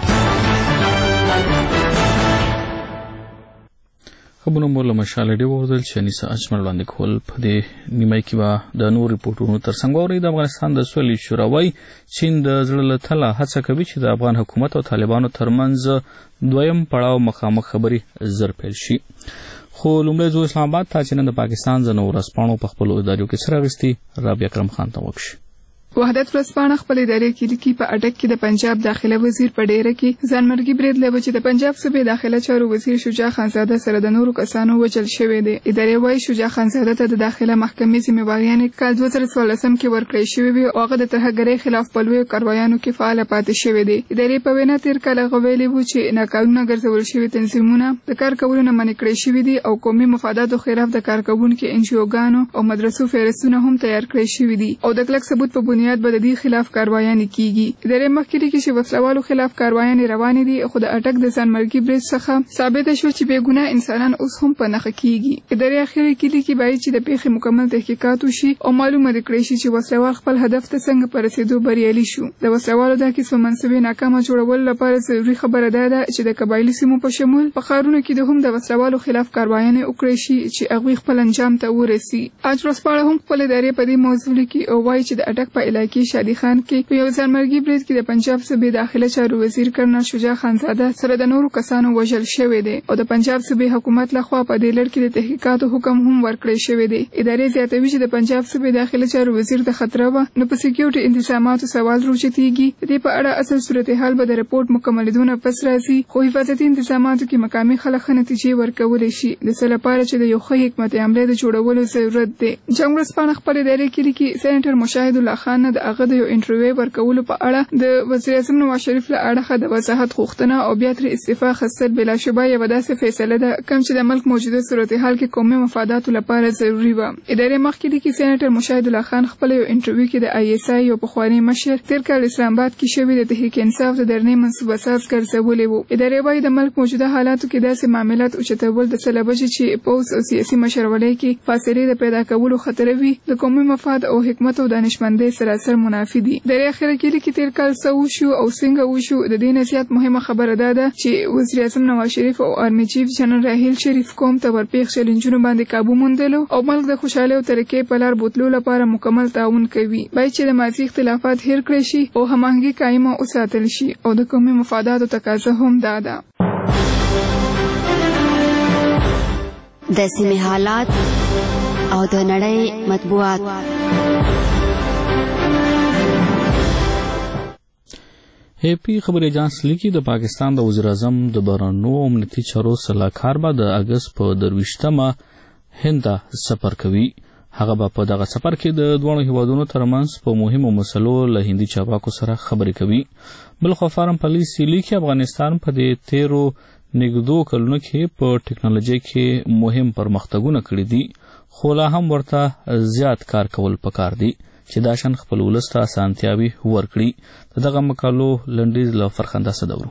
Speaker 1: خبرونه مو له مشال ریډیو واورېدل چې انیسه اجمل وړاندې کول. په دې نیمه کې به د نور ریپورټونو ترڅنګ واورئ. د افغانستان د سولې شورا وایي چین د زړه له تله هڅه کوي چې د افغان حکومت او طالبانو ترمنځ دویم پړاو مخامخ خبرې زر پیل شي. خو لومړی ځو اسلام آباد ته چې نن د پاکستان ځینو ورځپاڼو په خپلو اداریو کې سره اخیستي. رابعه اکرم خان ته وکړي.
Speaker 19: وحدت ورځپاڼه خپل ادارې کې لیکي په اټک کې د پنجاب داخله وزیر په ډیره کې ځانمرګي برید له وجې د پنجاب صوبې داخله چارو وزیر شجاع خانزاده سره د نورو کسانو وژل شوی دی. ادارې وايي شجاع خانزاده ته د داخله محکمې ذمہواریانې کال 2014 کې ورکړې شوې وي او هغه د ترهګرۍ خلاف په لویو کاروایانو کې فعال پاتې شوی دی. ادارې په وینا تیر کال غوېلې وو چې ناقانونه ګرځول شوي تنظیمونه د کار کولو نه منع کړي شوي دي او قومي مفاداتو خلاف د کارکوونکو انجیوګانو او مدرسو فهرستونه هم تیار کړي شوي دي او د کلک ثبوت په بنیاد به د دې خلاف کاروایانې کیږي. ادارې مخکې لیکي چې وسلوالو خلاف کاروایانې روانې دي خو د اټک د ځانمرګي برید څخه ثابت شو چې بېګناه انسانان اوس هم په نښه کیږي. ادارې اخر کې لیکي باید چې د پیښې مکمل تحقیقات وشي او معلومه کړي شي چې وسلوال خپل هدف ته څنګه په رسیدو بریالي شو. د وسلوالو د کیسو منصبې ناکامه جوړول لپاره ضروري خبره ده چې د قبایلي سیمو په شمول په ښارونو کې د هم د وسلوالو خلاف کاروایانې وکړي شي چې هغوی خپل انجام ته ورسي. اج ورځپاڼه هم خپل ادارې په دې موضوع لیکي او وایي چې د اټک په علاقې شادي خان کې په یو ځانمرګي برید کې د پنجاب صوبې داخله چارو وزیر کرنل شجاع خانزاده سره د نورو کسانو وژل شوی دی او د پنجاب صوبې حکومت لخوا په دې لړ کې د تحقیقاتو حکم هم ورکړی شوی دی. ادارې زیاتوي چې د پنجاب صوبې داخله چارو وزیر د خطر و نو په سکیورټي انتظاماتو سوال راوچتيږي. د دې په اړه اصل صورتحال به د رپورت مکملېدونه پس راځي خو حفاظتي انتظاماتو کې مقامي خلک نتیجې ورکولې شي د څه لپاره چې د یو ښه حکمت عملي د جوړولو ضرورت دی. جنگ ورځپاڼه خپل ادارې کې لیکي سېنټر مشاهد الله خان نه د هغه د یو انټرویو ورکولو په اړه د وزیر اعظم نواز شریف له اړخه د وضاحت غوښتنه او بیا تر استعفا اخیستل بلا شبه یوه داسې فیصله ده کوم چې د ملک موجوده صورتحال کې قومي مفاداتو لپاره ضروري وه. ادارې مخکې لیکي سېنیټر مشاهد الله خان خپل یو انټرویو کې د آی اس آی یو پخوانی مشر تیر کال اسلام آباد کې شوی د تحریک انصاف د درنې منصوبه ساز ګرځولې وو. ادارې وايي د ملک موجوده حالاتو کې داسې معاملات اوچتول د سلبه چې پوز او سیاسي مشرولۍ کې فاصلې د پیدا کولو خطر وي د قومي مفاد او حکمت او دانشمندۍ سراسر منافي دي. د اخر کې لیکي تیر کال څه وشو او څنګه وشو د دې نه زیات مهمه خبره ده چې وزیر اعظم نواز شریف او آرمي چیف جنرال راحیل شریف قوم ته ورپېښ چیلنجونو باندې قابو موندلو او ملک د خوشحالۍ او ترقۍ په لار بوتلو لپاره مکمل تعاون کوي. باید چې د ماضي اختلافات هیر کړی شي او هماهنګي قایمه وساتل شي او د قومي مفاداتو تقاضا هم ده.
Speaker 20: د سیمې حالات او د نړۍ مطبوعات.
Speaker 1: اے پی خبري اجانس لیکي د پاکستان د وزیر اعظم د بهرنیو امنیتي چارو سلاکار به د اگست په 23مه هند سفر کوي. هغه به په دغه سفر کې د دوه هیوادونو ترمنځ په مهمو مسلو له هندي چارواکو سره خبرې کوي. بلخو فارم پالیسي لیکي افغانستان په دې تیرو نږدو کلونو کې په ټکنالوژي کې مهم پرمختګونه کړي دي خو لا هم ورته زیات کار کول پکار دي چې دا شان خپل ولس ته اسانتیاوي ورکړي. دغه مقالو لنډیز له فرخنده صدورو.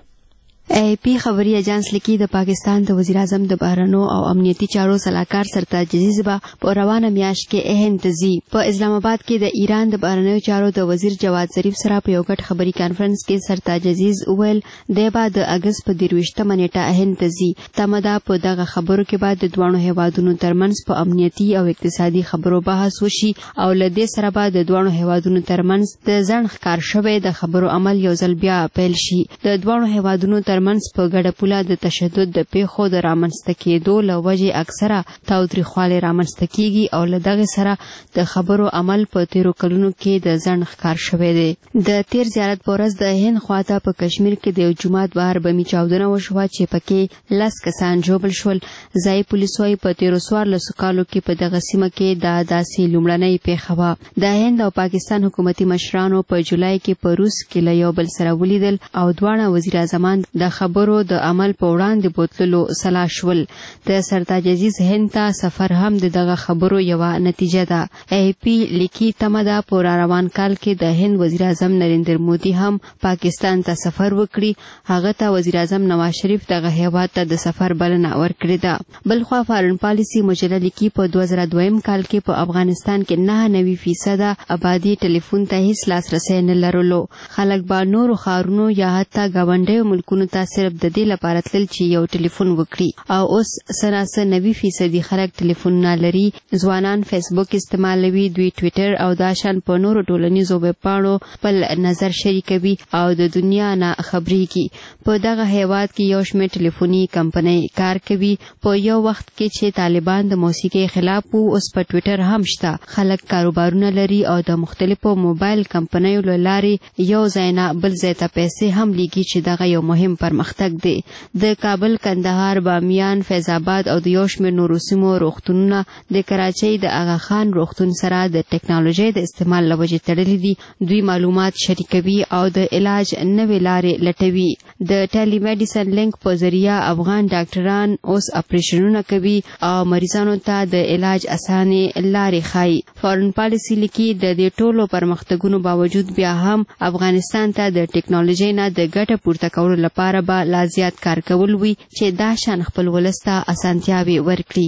Speaker 20: اے پی خبري اجانس لیکي د پاکستان د وزیر اعظم د بهرنیو او امنیتي چارو سلاکار سرتاج عزیز به په روانه میاشت کې هند ځي. په اسلام آباد کې د ایران د بهرنیو چارو د وزیر جواد ظریف سره په یو ګډ خبري کانفرنس کې سرتاج عزیز وویل دی به د اگست په 23مه نیټه هند ځي. تمدا په دغه خبرو کې بعد د دوه هیوادونو ترمنځ په امنیتي او اقتصادي خبرو بحث وشي او له دې سره به د دوه هیوادونو ترمنځ د ځنډ ښکار شوی د خبرو عمل یو ځل بیا پیل شي. د دوه هیوادونو ترمنځ په ګډه پوله د تشدد د پیښو د رامنځته کېدو له وجې اکثره تاوتریخوالی رامنځته کیږي او له دغه سره د خبرو عمل په تیرو کلونو کې د ځنډ ښکار شوی دی. د تیر زیارت په ورځ د هند خواته په کشمیر کې د یو جومات بهر بمي چاودنه وشوه چې پکې 10 کسان ژوبل شول. ځایي پولیس وايي په تیرو 14 کالو کې په دغه سیمه کې دا داسې لومړنۍ پیښه وه. د هند او پاکستان حکومتي مشرانو په جولای کې په روس کې له یو بل سره ولیدل او دواړه وزیر اعظمان د خبرو د عمل په وړاندې بوتلو سلا شول. د سرتاج عزیز هند ته سفر هم د دغه خبرو یوه نتیجه ده. اے پی لیکي تمه ده په روان کال کې د هند وزیر اعظم نریندر مودي هم پاکستان ته سفر وکړي. هغه ته وزیر اعظم نواز شریف دغه هیواد ته د سفر بلنه ورکړې ده. بلخوا فارن پالیسي مجله لیکي په 2002 کال کې په افغانستان کې 99% آبادی ټلیفون ته هیڅ لاسرسی نه لرلو. خلک به نورو ښارونو یا حتی ګاونډیو ملکونو ته صرف د دې لپاره تلل چې یو ټلیفون وکړي او اوس سره 90% خلک ټلیفون نه لري. ځوانان فیسبوک استعمالوي، دوی ټویټر او دا شان په نورو ټولنیزو ویب پاڼو خپل نظر شریکوي او د دنیا نه خبرېږي. په دغه هیواد کې یو شمېر ټلیفوني کمپنۍ کار کوي. په یو وخت کې چې طالبان د موسیقۍ خلاف وو اوس په ټویټر هم شته. خلک کاروبارونه لري او د مختلفو موبایل کمپنیو له لارې یو ځای نه بل ځای ته پیسې هم لیږي چې دغه یو مهم پرمختګ دی. د کابل، کندهار، بامیان، فیض آباد او د یو شمېر نورو سیمو روغتونونه د کراچۍ د اغا خان روغتون سره د ټکنالوژۍ د استعمال له وجې تړلي دي. دوی معلومات شریکوي او د علاج نوې لارې لټوي. د ټیلی میډیسن لینک په ذریعہ افغان ډاکټران اوس اپریشنونه کوي او مریضانو ته د علاج اسانې لارې ښایي. فارن پالیسي لیکي د دې ټولو پرمختګونو باوجود بیا هم افغانستان ته د ټکنالوژۍ نه د ګټه پورته کولو لپاره به لا زیات کار کول وي چې دا شان خپل ولس ته اسانتیاوي ورکړي.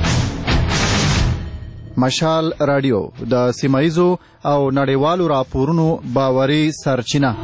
Speaker 16: مشال رادیو د سیمایزو او نړیوالو راپورونو باوري سرچینه.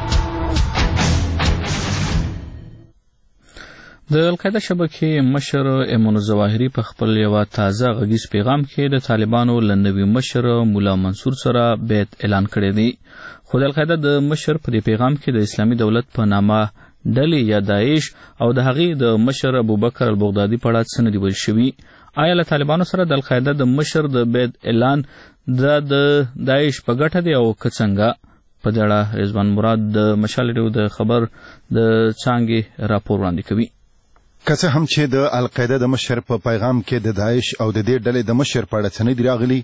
Speaker 1: د القاعده شبکې مشر ایمن الظواهري په خپل یو تازه غږیز پیغام کې د طالبانو لنوي مشر مولا منصور سره بیعت اعلان کړی دی. خو د القاعده د مشر په پیغام کې د اسلامي دولت په نامه ډلې یا داعش او د هغې د مشر ابوبکر البغدادي په اړه څه نه دي ویل شوي. آیا له طالبانو سره د القاعده د مشر د بیعت اعلان د داعش په ګټه دی او که څنګه؟ په دې اړه رضوان مراد د مشال ریډیو د خبر د څانګې راپور وړاندې کوي.
Speaker 21: که څه هم چې د القاعده د مشر په پیغام کې د داعش او د دې ډلې د مشر په اړه څه نه دي راغلي،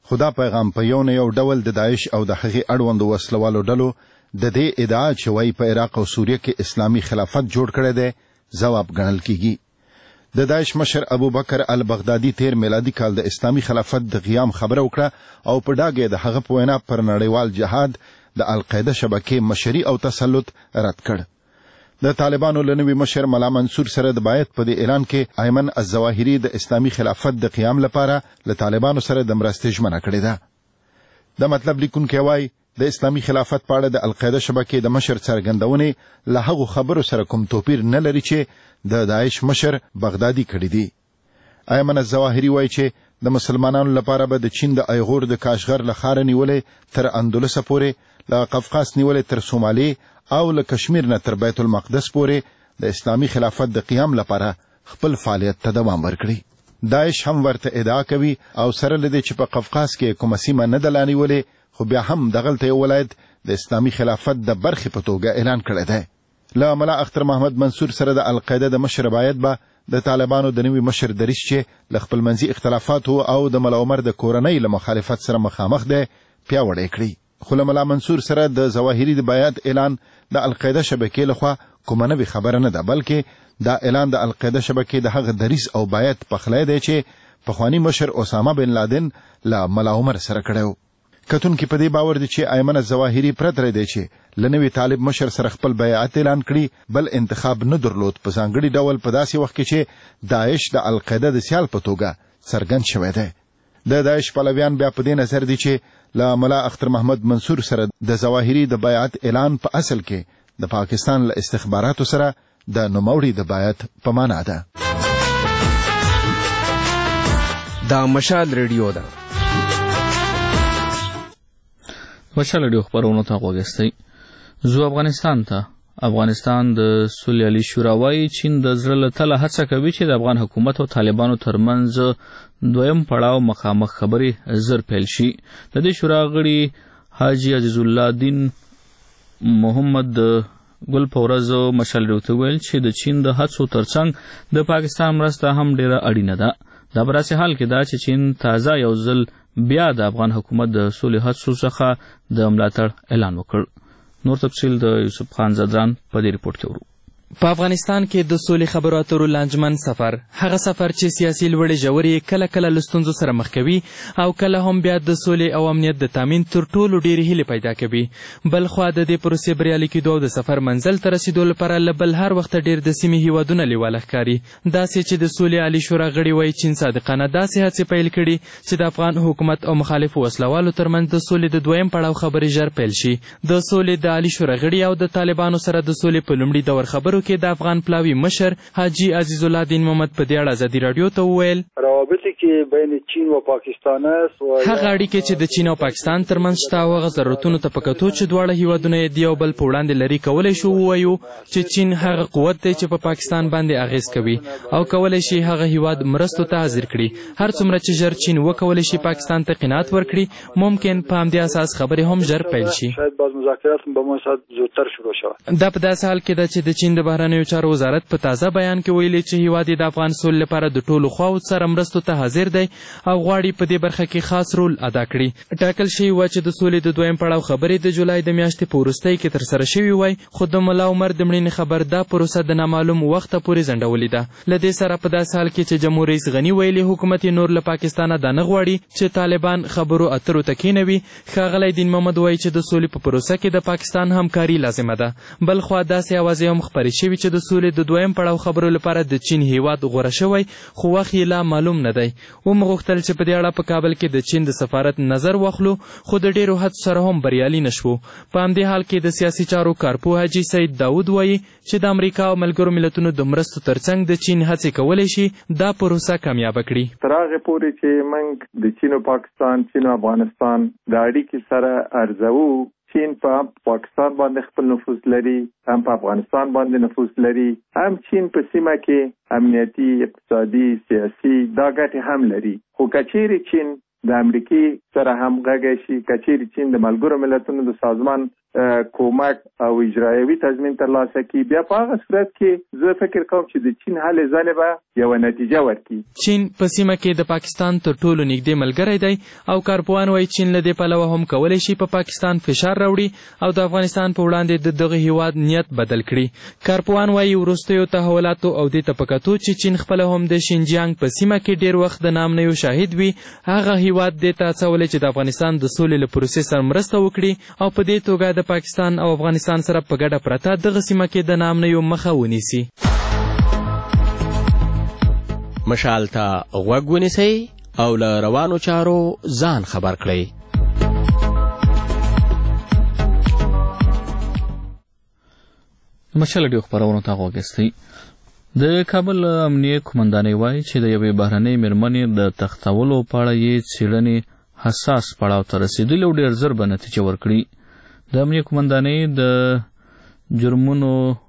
Speaker 21: خدا پیغام په یو ډول د داعش او د هغې اړوندو وسلوالو ډلو د دې ادعا چې وایي په عراق او سوریه کې اسلامي خلافت جوړ کړی دی ځواب ګڼل کیږي. د داعش مشر ابو بکر البغدادي 13 میلادي کال د اسلامي خلافت د قیام خبره وکړه او په ډاګه د هغه په وینا پر نړیوال جهاد د القاعده شبکې مشري او تسلط رد کړ. د طالبانو لنوي مشر ملا منصور سره د بیعت په اعلان کې ایمن الظواهري د اسلامي خلافت د قیام لپاره له طالبانو سره د مرستې ژمنه کړې ده. د مطلب لیکونکی وایي د اسلامي خلافت په اړه د القاعده شبکې د مشر څرګندونې له هغو خبرو سره کوم توپیر نه لري چې د داعش مشر بغدادي کړی دی. ایمن الظواهري وایي چې د مسلمانانو لپاره به د چین د ایغور د کاشغر له ښاره نیولې تر اندلس پورې له قفقاز نیولې تر سومالي او له کشمیر نه تر بیت المقدس پورې د اسلامي خلافت د قیام لپاره خپل فعالیت ته دوام ورکړي. داعش هم ورته ادعا کوي او سره له دې چې په قفقاز کې کومه سیمه نه ده لا نیولې خو بیا هم دغلته یو ولایت د اسلامي خلافت د برخې په توګه اعلان کړی دی. له ملا اختر محمد منصور سره د القاعده د مشر باید به د طالبانو د نوي مشر دریس چې له خپلمنځي اختلافاتو او د ملا عمر د کورنۍ له مخالفت سره مخامخ دی پیاوړی کړي. خو له ملا منصور سره د ظواهري د بیعت اعلان د القاعده شبکې لخوا کومه نوې خبره نه ده، بلکې دا اعلان د القاعده شبکې د هغه دریس او بیعت پخلی دی چې پخواني مشر اسامه بن لادن له ملا عمر سره کړی و. کتونکي په دې باور دي چې ایمن الظواهري پرته دی چې له نوي طالب مشر سره خپل بیعت اعلان کړي، بل انتخاب نه درلود په ځانګړي ډول په داسې وخت کې چې داعش د القاعده د سیال په توګه څرګند شوی دی. د داعش پلویان بیا په دې نظر دي چې له ملا اختر محمد منصور سره د ظواهري د بیعت اعلان په اصل کې د پاکستان له استخباراتو سره د نوموړي د بیعت په معنا ده.
Speaker 22: دا مشال ریډیو ده.
Speaker 1: مشال ریډیو خبرونو ته غوږیستی. زو افغانستان ته. افغانستان د صلح علي شورا وايي چین د زړه له تله هڅه کوي چې د افغان حکومت او طالبانو ترمنځ دویم پړاو مخامخ خبرې زر پیل شي. د دې شورا غړي حاجي عزیز الله دین محمد ګل په ورځ مشال ریډیو ته ویل چې د چین د هڅو ترڅنګ د پاکستان مرسته هم ډیره اړینه ده. دا په داسې حال کې ده چې چین تازه یو ځل بیا د افغان حکومت د صلح هڅو څخه د ملاتړ اعلان وکړ. نور تفصیل د یوسف خان زدران په دې ریپورت کې ورو.
Speaker 23: په افغانستان کې د سولې خبرو اترو لانجمن سفر هغه سفر چې سیاسي لوړې ژورې کله کله له ستونزو سره مخ کوي او کله هم بیا د سولې او امنیت د تامین تر ټولو ډېرې هیلې پیدا کوي. بل خوا د دې پروسې بریالي کېدو او د سفر منزل ته رسېدو لپاره له بل هر وخته ډېر د سیمې هیوادونه لیواله ښکاري. داسې چې د سولې عالي شورا غړي وایي چین صادقانه داسې هڅې پیل کړي چې د افغان حکومت او مخالفو وسلوالو ترمنځ د سولې د دویم پړاو خبرې ژر پیل شي. د سولې د عالي شورا غړي او د طالبانو سره د سولې په لومړي دور خبرو کې د افغان پلاوي مشر حاجي عزیز الله دین محمد په دې اړه ازادي راډیو ته وویل
Speaker 24: روابط کې بین چین او پاکستان
Speaker 23: هغه اړیکې چې د چین او پاکستان ترمنځ شته او هغه ضرورتونو ته په کتو چې دواړه هیوادونه یې د یو بل په وړاندې لري کولی شو ووایو چې چین هغه قوت دی چې په پاکستان باندې اغیز کوي او کولی شي هغه هیواد مرستو ته حاضر کړي. هر څومره چې ژر چین وکولی شي پاکستان ته قناعت ورکړي ممکن په همدې اساس خبرې هم ژر پیل شي.
Speaker 24: شاید باز مذاکرات به مو سات زودتر شروع شوه.
Speaker 23: دا په داسې حال کې ده چې د چین د بهرنیو چارو وزارت په تازه بیان کې ویلي چې هیواد د افغان سولې لپاره د ټولو خواو سره مرستو ته حاضر دی او غواړي په دې برخه کې خاص رول ادا کړي. ټاکل شوي وه چې د سولې د دویم پړاو خبرې د جولای د میاشتې په وروستۍ کې ترسره شوي وای، خو د ملا عمر د مړینې خبر دا پروسه د نامعلوم وخته پورې ځنډولې ده. له دې سره په داسې حال کې چې جمهور رئیس غني ویلي حکومت یې نور له پاکستانه دا نه غواړي چې طالبان خبرو اترو ته کښېنوي. ښاغلی دین محمد وایي چې د سولې په پروسه کې د پاکستان همکاري لازمه ده. بل خوا داسې اوازې هم خپرې شوي چې د سولې د دویم پړاو خبرو لپاره د چین هیواد غوره شوی خو وخت یې لا معلوم نه دی. ومغوښتل چې په دې اړه په کابل کې د چین د سفارت نظر واخلو خو د ډېرو هڅو سره هم بریالي نه شوو. په همدې حال کې د سیاسي چارو کارپوه حاجي سید داود وایي چې د امریکا او ملګرو ملتونو د مرستو ترڅنګ د چین هڅې کولی شي دا پروسه کامیابه کړي.
Speaker 25: تر هغې پورې چې موږ د چین او پاکستان چین او افغانستان د اړیکې سره ارزوو چین په پاکستان باندې خپل نفوذ لري، هم په افغانستان باندې نفوذ لري، هم چین په سیمه کې امنیتي، اقتصادي، سیاسي دا ګټې هم لري. خو کچېرې چین د امریکې سره همغږی شي، کچېرې چین د ملګرو ملتونو د سازمان کومک او اجرایوي تضمین ترلاسه کړي، بیا په هغه صورت کې زه فکر کوم چې د چین هلې ځلې به یوه نتیجه ورکړي.
Speaker 23: چین په سیمه کې د پاکستان تر ټولو نږدې ملګری دی او کارپوهان وایي چین له دې پلوه هم کولی شي په پاکستان فشار راوړي او د افغانستان په وړاندې د دغه هیواد نیت بدل کړي. کارپوهان وایي وروستیو تحولاتو او دې ته په کتو چې چین خپله هم د شینجیانګ په سیمه کې ډېر وخت د نامنیو شاهد وي، هغه هیواد دې ته هڅولی چې د افغانستان د سولې له پروسې سره مرسته وکړي او په دې توګه د پاکستان او افغانستان سره په ګډه پرته دغه سیمه کې د نامنیو مخه ونیسي.
Speaker 3: مشال ته غوږ ونیسئ او له روانو چارو ځان خبر کړئ.
Speaker 1: مشال ډیو خبرونو ته غوږ ایستی. د کابل امنیه قومندانۍ وایي چې د یوې بهرنۍ مېرمنې د تختولو په اړه یې څېړنې حساس پړاو ته رسېدلي او ډېر ژر به نتیجه ورکړي. د امنیه قومندانۍ د جرمونو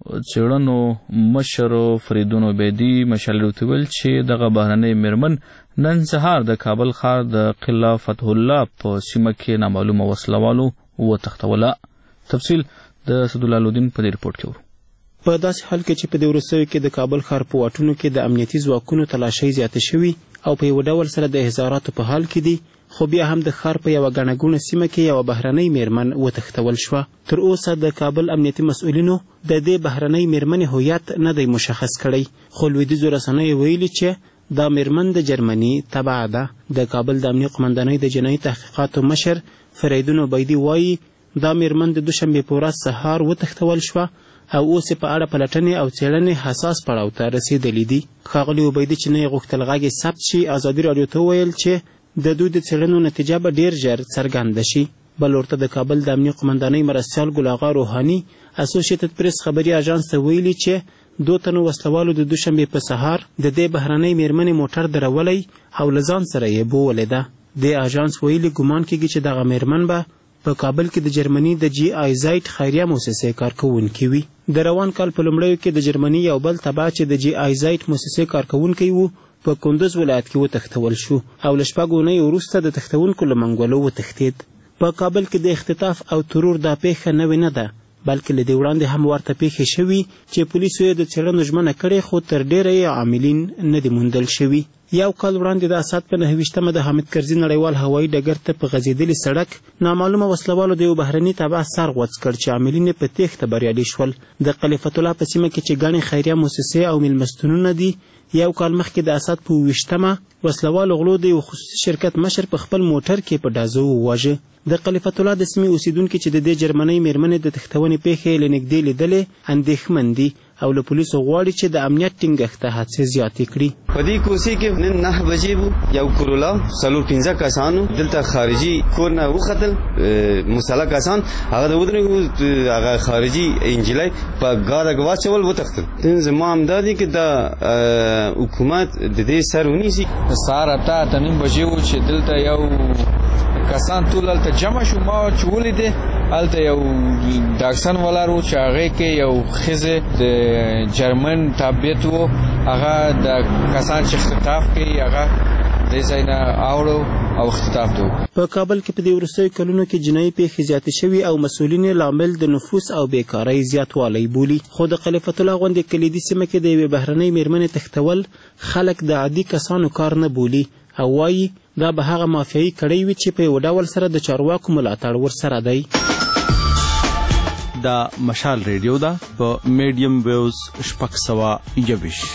Speaker 1: څېړنو مشر فریدون عبیدي مشال ته ویل چې دغه بهرنۍ مېرمن نن سهار د کابل ښار د قلعه فتح الله په سیمه کې نامعلومه وسلوالو وتښتوله. تفصیل د اسدالله الدین په دې رپورټ کې ورو.
Speaker 7: په داسې حال کې چې په دې وروستیو کې د کابل ښار په واټونو کې د امنیتي ځواکونو تلاشۍ زیاته شوي او په یو ډول سره د احضاراتو په حال کې دي، خو بیا هم د ښار په یوه ګڼه ګوڼه سیمه کې یوه بهرنۍ مېرمن وتښتول شوه. تر اوسه د کابل امنیتي مسؤلینو د دې بهرنۍ مېرمنې هویت نه دی مشخص کړی، خو لویدیځو رسنیو ویلي چې دا مېرمن د جرمني تبع ده. د کابل د امنیه قومندانۍ د جنایي تحقیقاتو مشر فریدون عبیدي وایي دا مېرمن د دوشنبې په ورځ سهار وتښتول شوه او اوس په اړه پلټنې او څېړنې حساس پړاو ته رسېدلي دي. ښاغلي عبیدي چې نه یې غوښتل غږ یې ثبت شي، ازادي راډیو ته وویل چې د دوی د څېړنو نتیجه به ډېر ژر څرګنده شي. بل ورته د کابل د امنیه قومندانۍ مرستیال ګل اغا روحاني اسوسییټډ پریس خبري اژانس ته ویلي چې 2 تنو وسلوالو د دوشنبې په سهار د دې بهرنۍ مېرمنې موټر درولی او له ځان سره یې بوولې ده. د اژانس ویلي ګمان کېږي چې دغه مېرمن به په کابل کې د جرمني د جی آی زایټ خیریه موسسې کارکوونکې وي. د روان کال په لومړیو کې د جرمني یو بل تبع چې د جی آی زایټ موسسې کارکوونکی و په کندوز ولایت کې وتښتول شو او له 4 اونۍ وروسته د تښتونکو له منګولو وتښتېد. په کابل کې د اختطاف او ترور دا پیښه نوې نه ده، بلکې له دې وړاندې هم ورته پیښې شوي چې پولیسو یې د څېړنو ژمنه کړې، خو تر ډېره یې عاملین نه دي موندل شوي. یو کال وړاندې د اسد په 29مه د حامد کرزي نړیوال هوایي ډګر ته په غځېدلي سړک نامعلومه وسلوالو د یو بهرني تبع سر غوڅ کړ چې عاملین یې په تېښته بریالي شول. د قلیفة الله په سیمه کې چې ګڼې خیریه موسسې او میلمستونونه دي، یو کال مخکې د اسد په 28مه وسلوالو غلو د یو خصوصي شرکت مشر په خپل موټر کې په ډازو وواژه. د قلیفة الله د سیمې اوسیدونکي چې د دې جرمنۍ مېرمنې د تښتونې پیښې یې له نږدې لیدلې اندېښمن دي او له پولیسو غواړي چې د امنیت ټینګښت ته هڅې زیاتې کړي.
Speaker 8: په دې کوڅې کې نن 9 بجې وو، یو کورولا 4-15 کسانو دلته خارجي کور نه وختل، مسلح کسان هغه د ودرېږو، هغه خارجي انجلۍ په ګاډه واچول وتښتل. زما همدا دی چې د حکومت د دې سر ونیسي.
Speaker 9: سهار 8 بجې وو چې دلته یو کسان ټول هلته جمع شو. ما چې ولیدې هلته یو ډاکسن ولاړ و چې هغې کې یو ښځې د جرمن تابعیت و، هغه د کسان چې اختطاف کوي هغه دې ځای نه اوړو او اختطاف ته وکړو.
Speaker 7: په کابل کې په دې وروستیو کلونو کې جنایي پیښې زیاتې شوي او مسؤلین یې لامل د نفوس او بیکارۍ زیاتوالی بولي. خو د قلیفة الله غوندې کلیدي سیمه کې د یوې بهرنۍ مېرمنې تښتول خلک د عادي کسانو کار نه بولي او وایي دا به هغه مافیایي کړۍ وي چې په یو ډول سره د چارواکو ملاتړ ورسره دی.
Speaker 5: دا مشال ریډیو ده په میډیم ویوز 621.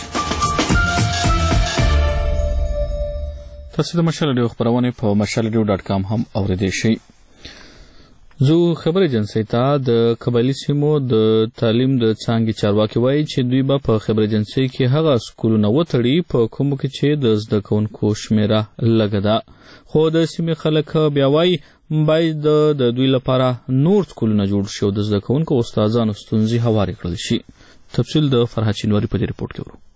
Speaker 1: تاسو د مشال ریډیو خبرونه په mashalradio.com هم اوریدئ شئ. زو خبر ایجنسی ته د قبایلی سیمو د تعلیم د څانګې چارواکي وایي چې دوی به په خبر ایجنسی کې هغه سکولونه وتړي په کومو کې چې د زده کوونکو شمیره لږه ده، خو د سیمې خلک بیا وایي باید د دوی لپاره نور سکولونه جوړ شي او د زده کوونکو استادانو ستونزې هوارې کړل شي. تفصیل د فرهاد شینواري په دې رپورټ کې ورو.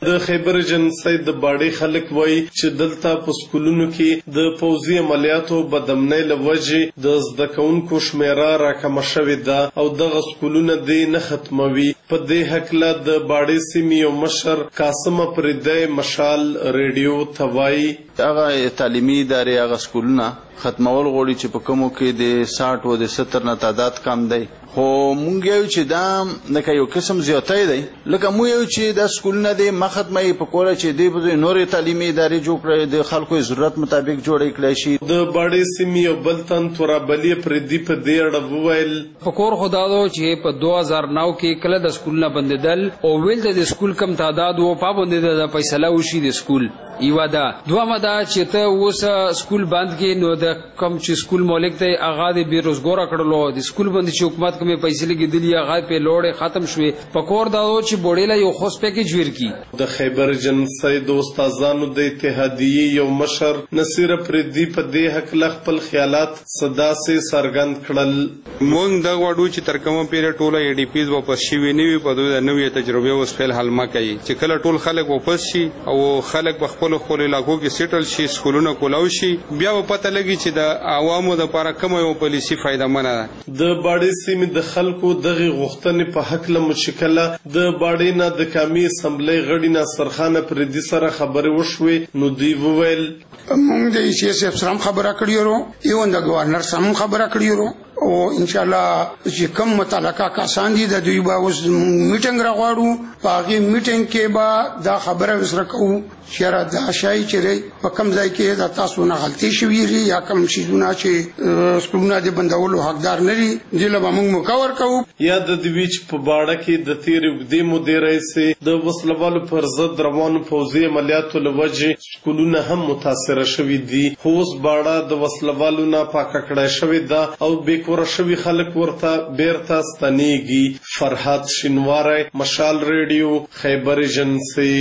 Speaker 6: د خیبر جنسي د باړې خلک وایي چې دلته په سکولونو کې د پوځي عملیاتو بدامنۍ له وجې د زده کوونکو شمیره راکمه شوې ده او دغه سکولونه دې نه ختموي. په دې هکله د باړې سیمې یو مشر قاسم افریدی مشال ریډیو ته وایي
Speaker 11: هغه تعلیمي ادارې هغه سکولونه ختمول غواړي چې په کومو کې د 60 او د 70 نه تعداد کم دی، خو مونږ یو چې دا لکه یو قسم زیاتی دی، لکه مو یو چې دا سکولونه دی مختمه په کوله چې دی په نورې تعلیمي ادارې جوړ کړي د خلکو ضرورت مطابق جوړ کړي شي. د
Speaker 6: باړې سیمې یو بل تن تورابلي پردي په دې اړه وویل
Speaker 12: فکر خدادو چې په 2009 کې کله د سکولونه بندیدل او ویل د سکول کم تعداد او پابند د فیصله وشي د سکول یو دا دوامه دا چې ته اوس سکول بند کې نو د کم چې سکول مالک ته هغه د بیروزګار کړلو د سکول بند چې حکومت کومه پیسې لګیدلی هغه په لوړې ختم شوې پکور دا چې بوډیلا یو خوش پیکیج ورکی.
Speaker 6: د خیبر جنسي د استادانو د اتحادیې یو مشر نصیر پردي په دې حق خپل خیالات صدا سي سرګند کړل.
Speaker 13: مونږ دا غواړو چې تر کومه پیره ټوله ای ډی پیز واپس شي ویني په دوه نوې تجربه اوس فعل حل ما کوي چې کله ټول خلک واپس شي او خلک په خپل علاقو کې سیټل شي سکولونه کولاو شي بیا په پته لګي چې د عوامو لپاره کومه یو پالیسی فائدہ منه ده. د باړې سیمې د خلکو دغه غوښتنې په حق له مشکله د باړې نه د قومي اسمبلی غړي ناصرخان پردي سره خبرې وشوې نو دوی وویل
Speaker 14: موږ د سی اس اف سره خبره کړې ورو یو د گورنر سره خبره کړې ورو او ان شاء الله چې کوم متعلقه کسان دي د دوی به اوس میټینګ راغواړو په هغه میټینګ کې به دا خبره وسره کوو چې دا شای چې په کوم ځای کې د تاسو نه غلطي شوې لري یا کوم شیزونه چې سکولونه د بندولو حقدار نه دي دله به موږ مکور کوو.
Speaker 6: یا د دویچ په باړه کې د تیر وګدې مدیرای سي د وسلوالو پر ضد روانو پوځي عملیاتو لوجه سکولونه هم متاثر شوي دي. خوست باړه د وسلوالو نه پاکه کړای شوې ده او بیکوره شوي خلک ورته بیرته ستنېږي. فرحات شینواری مشال ریډیو خیبر جنسي.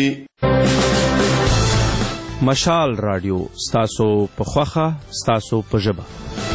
Speaker 26: مشال رادیو ستاسو په خوخه ستاسو په ژبه.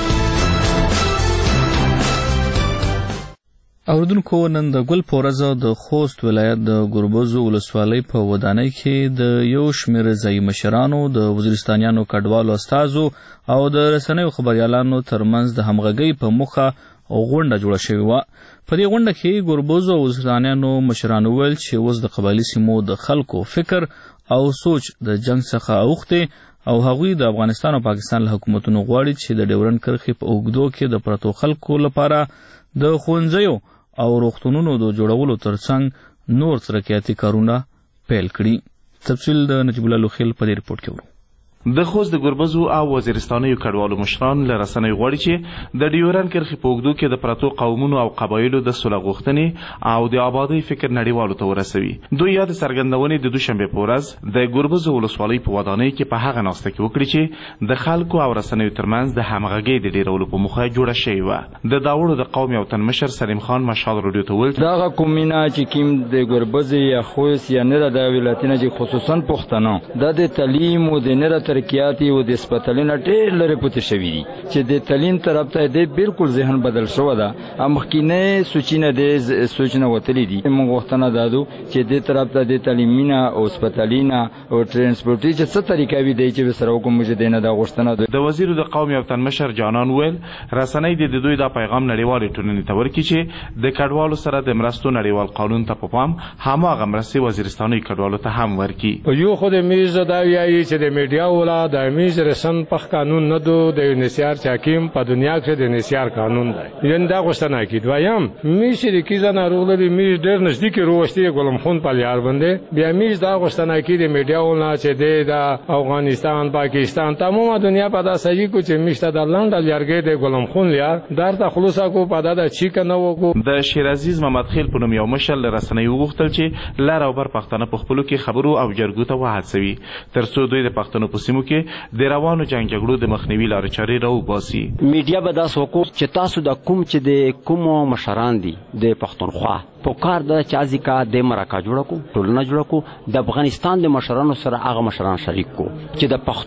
Speaker 1: اوردونکو نن د ګل پورزه د خوست ولایت د ګربزو ولسوالۍ په ودانۍ کې د یو شمېر ځایي مشرانو د وزیرستانیانو کډوالو استازو او د رسنیو خبریالانو ترمنځ د همغږۍ په موخه غونډه جوړه شوې وه. په دې غونډه کې ګربزو او وزیرستانیانو مشرانو ویل چې اوس د قبایلي سیمو د خلکو فکر او سوچ د جنگ څخه اوښتې او هغوی د افغانستان او پاکستان له حکومتونو غواړي چې د ډیورنډ کرښې په اوږدو کې د پرتو خلکو لپاره د ښوونځیو او روغتونونو د جوړولو ترڅنګ نور ترقیاتي کارونه پیل کړي. تفصیل د نجیب الله لوخیل په دې ریپورت کې ورو.
Speaker 27: د خوست د ګربزو او وزیرستانیو کډوالو مشران له رسنیو غواړي چې د ډیورنډ کرښې په اوږدو کې د پرتو قومونو او قبایلو د صلح غوښتنې او د آبادۍ فکر نړیوالو ته ورسوي. دوی یاد څرګندونې د دوشنبې په ورځ د ګربزو ولسوالۍ په ودانۍ کې په هغه ناسته کې وکړي چې د خلکو او رسنیو ترمنځ د همغږۍ د ډیرولو په موخه جوړه شوې وه. د داوړو د قوم یو تن مشر سلیم خان مشال رادیو ته وویل
Speaker 28: دغه کومینه چې کوم د ګربزې یا خوست یا نه د ولایتونو چې خصوصا پښتانه د تعلیم او د نه ترقیاتي د سپټلینه ډېر لري پته شوی دي چې د تعلیم طرف ته د بالکل ذهن بدل شو ده. امخکینه سوچینه د سوچنه وتلی دي موږ وختونه دادو چې د طرف ته د تعلیمینه او سپټلینه او ترانسپورټي چې څه طریقې وي دی چې سره کوم مجدینه د غوښتنه
Speaker 27: د وزیر د قوم یو تن مشر جانان ویل رسنۍ د دوی د پیغام نړیوالې ټولنې ته ورکړي چې د کډوالو سره د مرستو نړیوال قانون ته په پام هماغه مرستې وزیرستاني کډوالو ته هم ورکړي.
Speaker 29: یو خو د میز دا ویایي چې د میډیا ولا د میز رسن پخ قانون نه دو د یونیسیار حاکم په دنیا کې د یونیسیار قانون دی یند دا غوښتنه کی دویم میز کی زنه روغلي میز ډېر نزدیک روشتي ګلم خون په یار باندې بیا میز دا غوښتنه کی د میډیا ولنا چې د افغانستان پاکستان تمامه دنیا په دا صحیح کو چې میشته د لندن یارګې د ګلم خون یار درته خلاصا کو په دا چی کنه وکړو.
Speaker 27: د شیر عزیز محمد خیل په نوم یو مشر رسنۍ وغوښتل چې لار او بر پښتنه په خپلو کې خبرو او جرګو ته وهڅوي ترڅو دوی د پښتنو په سیمو کې د روانو جنگ جګړو د مخنیوي لارې چارې راوباسي.
Speaker 30: میډیا به دا سوکو چې تاسو د کوم چې د کومو مشران دي د پښتونخوا په کار د چازي کا د مرکه جوړ کو ټولنه جوړ کو د افغانستان د مشرانو سره هغه مشران شریک کو چې د پښتون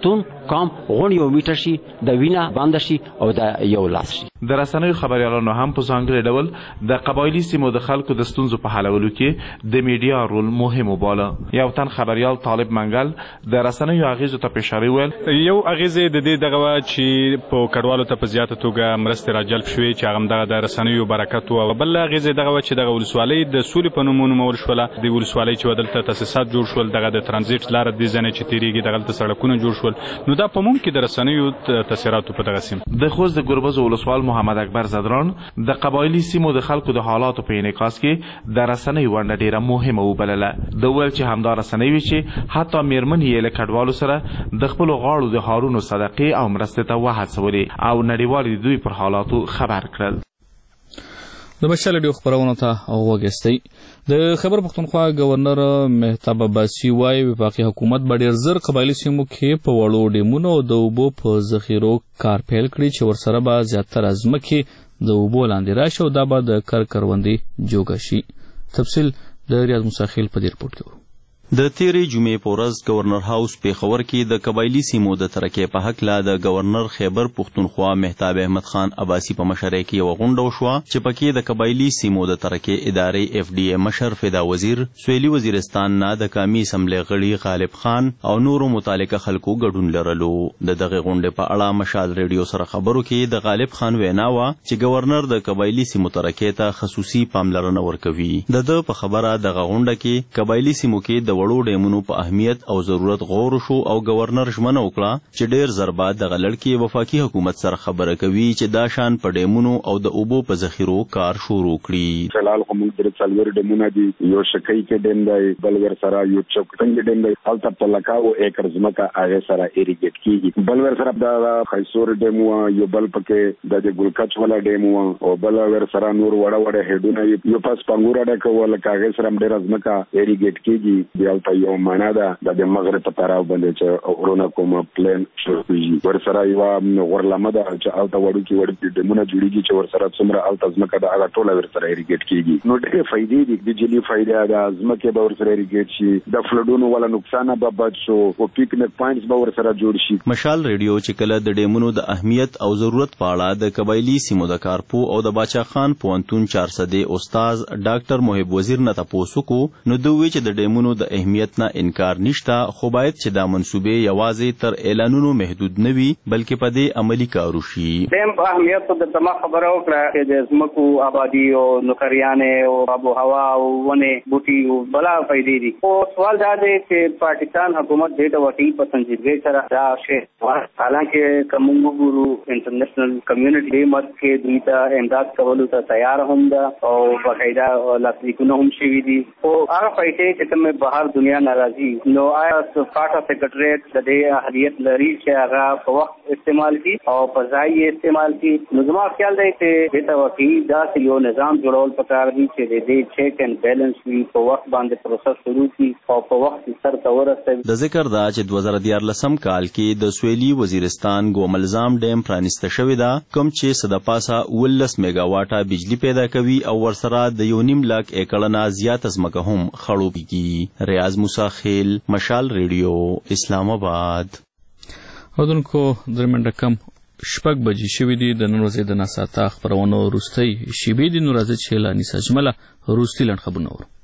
Speaker 30: کام غونډ یو میټر شي د وینه بند شي او د یو لاس شي.
Speaker 27: د رسنیو خبريالانو هم په ځانګړي ډول د قبایلی سیمو د خلکو د ستونزو په حلولو کې د میډیا رول مهم وباله. یو تن خبريال طالب منګل د رسنیو اغیزو ته اشاره ویل.
Speaker 2: یو اغیزه د دې دغه چې په کډوالو ته په زیاته توګه مرستې راجلب شوې چې هغه دغه د رسنیو برکت او بل اغیزه دغه چې دغه ولسوالۍ د سولې په نوم نومول شوله. د ولسوالۍ چې ودلته تاسیسات جوړ شول دغه د ترانزیت لار د ځنې چې تیریږي دغه ته سړکونه جوړ شول. نو دا په مونږ کې د رسنیو تاثیراتو په دغه سیم
Speaker 27: د خوست د ګربز ولسوال محمد اکبر زدران د قبایلی سیمو د خلکو د حالاتو په انعکاس کې د رسنیو ونډه ډیره مهمه وبلله. د ویل چې همدا رسنیو چې حتی میرمن یې له کډوالو سره د خپل غاړو د هارونو صدقې او مرستې ته وهڅولې او نړیوال دوی پر حالاتو خبر کړل.
Speaker 1: د مشال ډیو خبرونه ته وګستئ. د خبر پښتونخوا گورنر مهتاب عباسي وايي وفاقي حکومت به ډیر زر قبایلی سیمو کې په وړو ډیمونو او د اوبو په ذخیرو کار پیل کړي چې ورسره به زیاتره ځمکې د اوبو لاندې راشي او دا به د کروندې جوګه شي. تفصیل د ریاض مساخیل په دې رپورټ کې.
Speaker 5: د تیرې جمعې په ورځ گورنر هاوس پیښور کې د قبایلی سیمو د ترقۍ په حق لا د گورنر خیبر پښتونخوا مهتاب احمد خان عباسي په مشرۍ کې یو غونډه وشوه چې پکې د قبایلی سیمو د ترقۍ ادارې FDA مشر فدا وزیر، سویلي وزیرستان نه د قومي اسمبلی غړي غالب خان او نورو متعلقه خلکو ګډون لرلو. د دغه غونډې په اړه مشال ریډیو سره خبرو کې د غالب خان وینا وه چې گورنر د قبایلی سیمو ترقۍ ته خصوصي پاملرنه ورکوي. د په خبره دغه غونډه کې قبایلی سیمو کې د وړو ډیمونو په اهمیت او ضرورت غور شو او گورنر ژمنه وکړه چې ډیر زر بعد دغه لړکې وفاقي حکومت سره خبره کوي چې دا شان په ډیمونو او د اوبو په ذخیرو کار شروع کړي.
Speaker 4: فلال کوم د څلور ډیمونه دي، یو شکای کې ډیم دی، بل ور سره یو چوکټنګ ډیم دی، البته په لکاو ایکر ځمکه هغه سره ایریګیټ کیږي. بل ور سره د خیسور ډیم یو بل پکې د ګلکچ ولا ډیم او بل ور سره نور وړه وړه هډونه یو پاس پنګور اډه کول کاغه سره ډیر ځمکه ایریګیټ کیږي. بیا یو معنا ده د مغرب په طرف باندې چې اورونه کومه پلان شوږي ورسره یو غورلمه ده چې الته وړو کې وړو دمونه جوړیږي چې ورسره څومره الته ځمکه ده هغه ټوله ورسره ایریګیټ کیږي. نو ډېرې فائدې دي، د جلی فائدې ده، ځمکه به ورسره ایریګیټ شي، د فلډونو ولا نقصان به بچ شو او پکنیک پوینټس به ورسره جوړ شي.
Speaker 5: مشال ریډیو چې کله د ډیمونو د اهمیت او ضرورت په اړه د قبایلی سیمو د کارپو او د باچا خان پوهنتون 400 استاد ډاکټر محب وزیر نه تاسو کو نو دوی چې د ډیمونو د اهمیت نه انکار نشته، خو باید چې دا منصوبې یوازې تر اعلانونو محدود نه وي بلکې په دې عملی کار وشي.
Speaker 10: دیم په اهمیت د تمام خبره وکړه چې د ځمکو آبادی او نوکریانې او آب و هوا او ونه بوټي او بلا فائدې دي. او سوال دا دی چې پاکستان حکومت دې ته وټي په سنجیدګۍ سره دا شی حالانکه کومو ګورو انټرنیشنل کمیونټي مت کې دوی ته امداد کولو ته تیار هم ده او باقاعده لاسلیکونه هم شوي دي. او هغه فائدې چې کومه بهر دنیا ناراضي نو آیا فاټا سیکریټریټ د دې اهلیت لري چې هغه په وخت استعمال کی او په ځای استعمال کی. نو زما خیال دی چې د توقعي داسې یو نظام جوړول پکار دي چې د دې چیک اینڈ بیلنس وي، په وخت باندې پروسس شروع کی او په وخت سر ته ورسوي.
Speaker 5: د ذکر دا چې 2014 کال کې د سویلي وزیرستان ګوملزام ډیم پرانیسته شوی دا کوم چې صد پاسه 19 میگا واټه بجلی پیدا کوي او ورسره د 1.5 لک ایکړه نه زیات ځمکه هم خړوبېږي. ریاض مساخیل، مشال ریډیو، اسلام آباد.
Speaker 1: اودونکو درمنډه کم شپږ بجې شوې دي. د نن ورځې د ناساته خبرونو وروستۍ شیبې دي. نو راځي چې لا نیسه اجمله وروستي لنډ خبرونه ورو.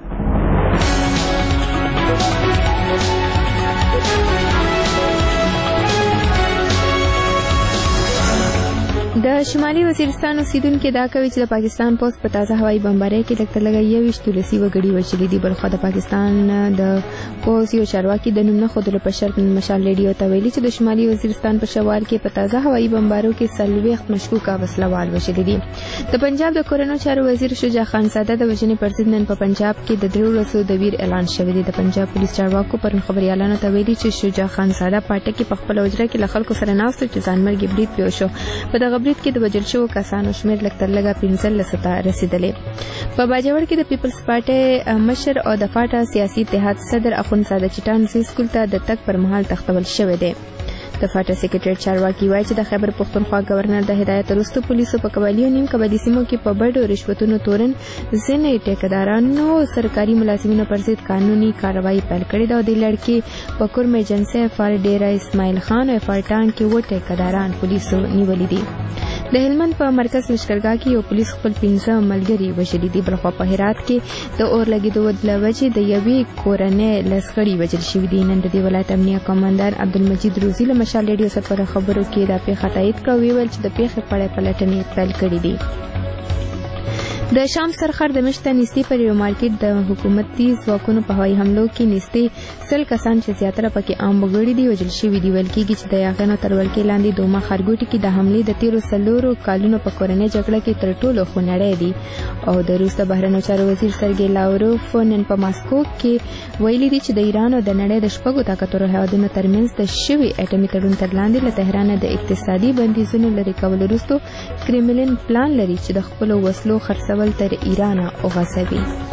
Speaker 15: د شمالي وزیرستان اوسیدونکو دا کوي چې د پاکستان پوز په تازه هوایي بمبارۍ کې لږ تر لږه 21 تولسي وګړي وژلي دي. بلخو د پاکستان د پوز یو چارواکي د نوم نه ښودلو په شرط مشال ریډیو ته ویلي چې د شمالي وزیرستان په شوال کې په تازه هوایي بمبارو کې 40 مشکوکه وسلوال وژلي دي. د پنجاب د کورونو چارو وزیر شجاع خان ساده د وژنې پر ضد نن په پنجاب کې د 3 ورځو د ویر اعلان شوی دی. د پنجاب پولیس چارواکو پرون خبريالانو ته ویلي چې شجاع خان ساده پټه کې په خپل وجره کې له خلکو سره ناست چې ځانمرګي برید پیښ شو. په دغه برید کې د وژل شوو کسانو شمېر لږ تر لږه 15 ته رسیدلې. په باجوړ کې د پیپلز پارټي مشر او د فاټا سیاسي اتحاد صدر اخوند ساده چټان زی سکول ته د تک پر مهال تختول شوی دی. د فاټا سکریټریټ چارواکي وایي چې د خیبر پښتونخوا گورنر د هدایت وروسته پولیسو په قبایلي او نیم قبایلي سیمو کې په بډو رشوتونو تورن ځینې ټیکدارانو سرکاري ملازمینو پر ضد قانوني کاروایی پیل کړې ده او د لړکې په کورم ایجنسي فار ډیرا اسماعیل خان او فارټان کې و ټیکداران پولیسو نیولي دي. د هلمند په مرکز لشکرګاه کې یو پولیس خپل 15 ملګري وژلي دي. بلخوا په هرات کې د اور لګېدو له وجې د یوې کورنۍ لسغړي وژل شوي دي. نن د دې ولایت امنیه کمانډر عبدالمجید روزي له مشال ریډیو سره په خبرو کې دا پیښه تایید کړه. ویل چې د پیښې په اړه پلټنې پیل کړې دي. د شام سرخر د مشته نږدې پر یو مارکیټ د حکومتي ځواکونو په هوایي حملو کې نږدې 100 کسان چې زیاتره پکې عام وګړي دي وژل شوي دي. ویل کېږي چې د یاغیانو تر ولکې لاندې دوما ښارګوټي کې د حملې د تیرو 4 کالونو په کورنۍ جګړه کې تر ټولو خونړی دي. او د روس د بهرنیو چارو وزیر سرګی لاوروف نن په ماسکو کې ویلي دي چې د ایران او د نړۍ د شپږو طاقتورو هېوادونو ترمنځ د شوي اټومي تړون تر لاندې له تهران د اقتصادي بندیزونو لرې کولو وروسته کرملین پلان لري چې د خپلو وسلو خرڅول تر ایران اوغځوي.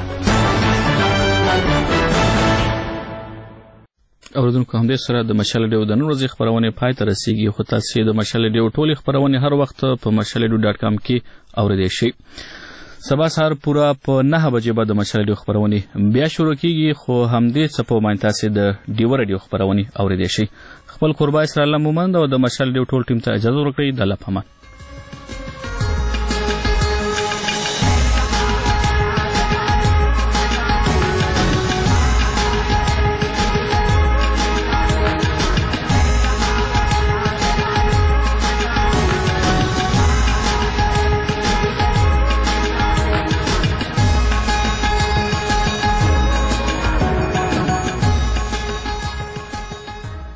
Speaker 1: اوریدونکو همدې سره د مشال ریډیو د نن ورځې خپرونې پای ته رسیږي. خو تاسو د مشال ریډیو ټولې خپرونې هر وخت په mashalradio.com کې اوریدئ شئ. سبا سهار پورا په 9 بجې به د مشال ریډیو خپرونې بیا شروع کیږي. خو همدې څپو باندې تاسو د ډیو ریډیو خپرونې اوریدئ شئ. خپل قربای سره الله مومند او د مشال ریډیو ټول ټیم ته اجازه ورکړئ. د الله پامان.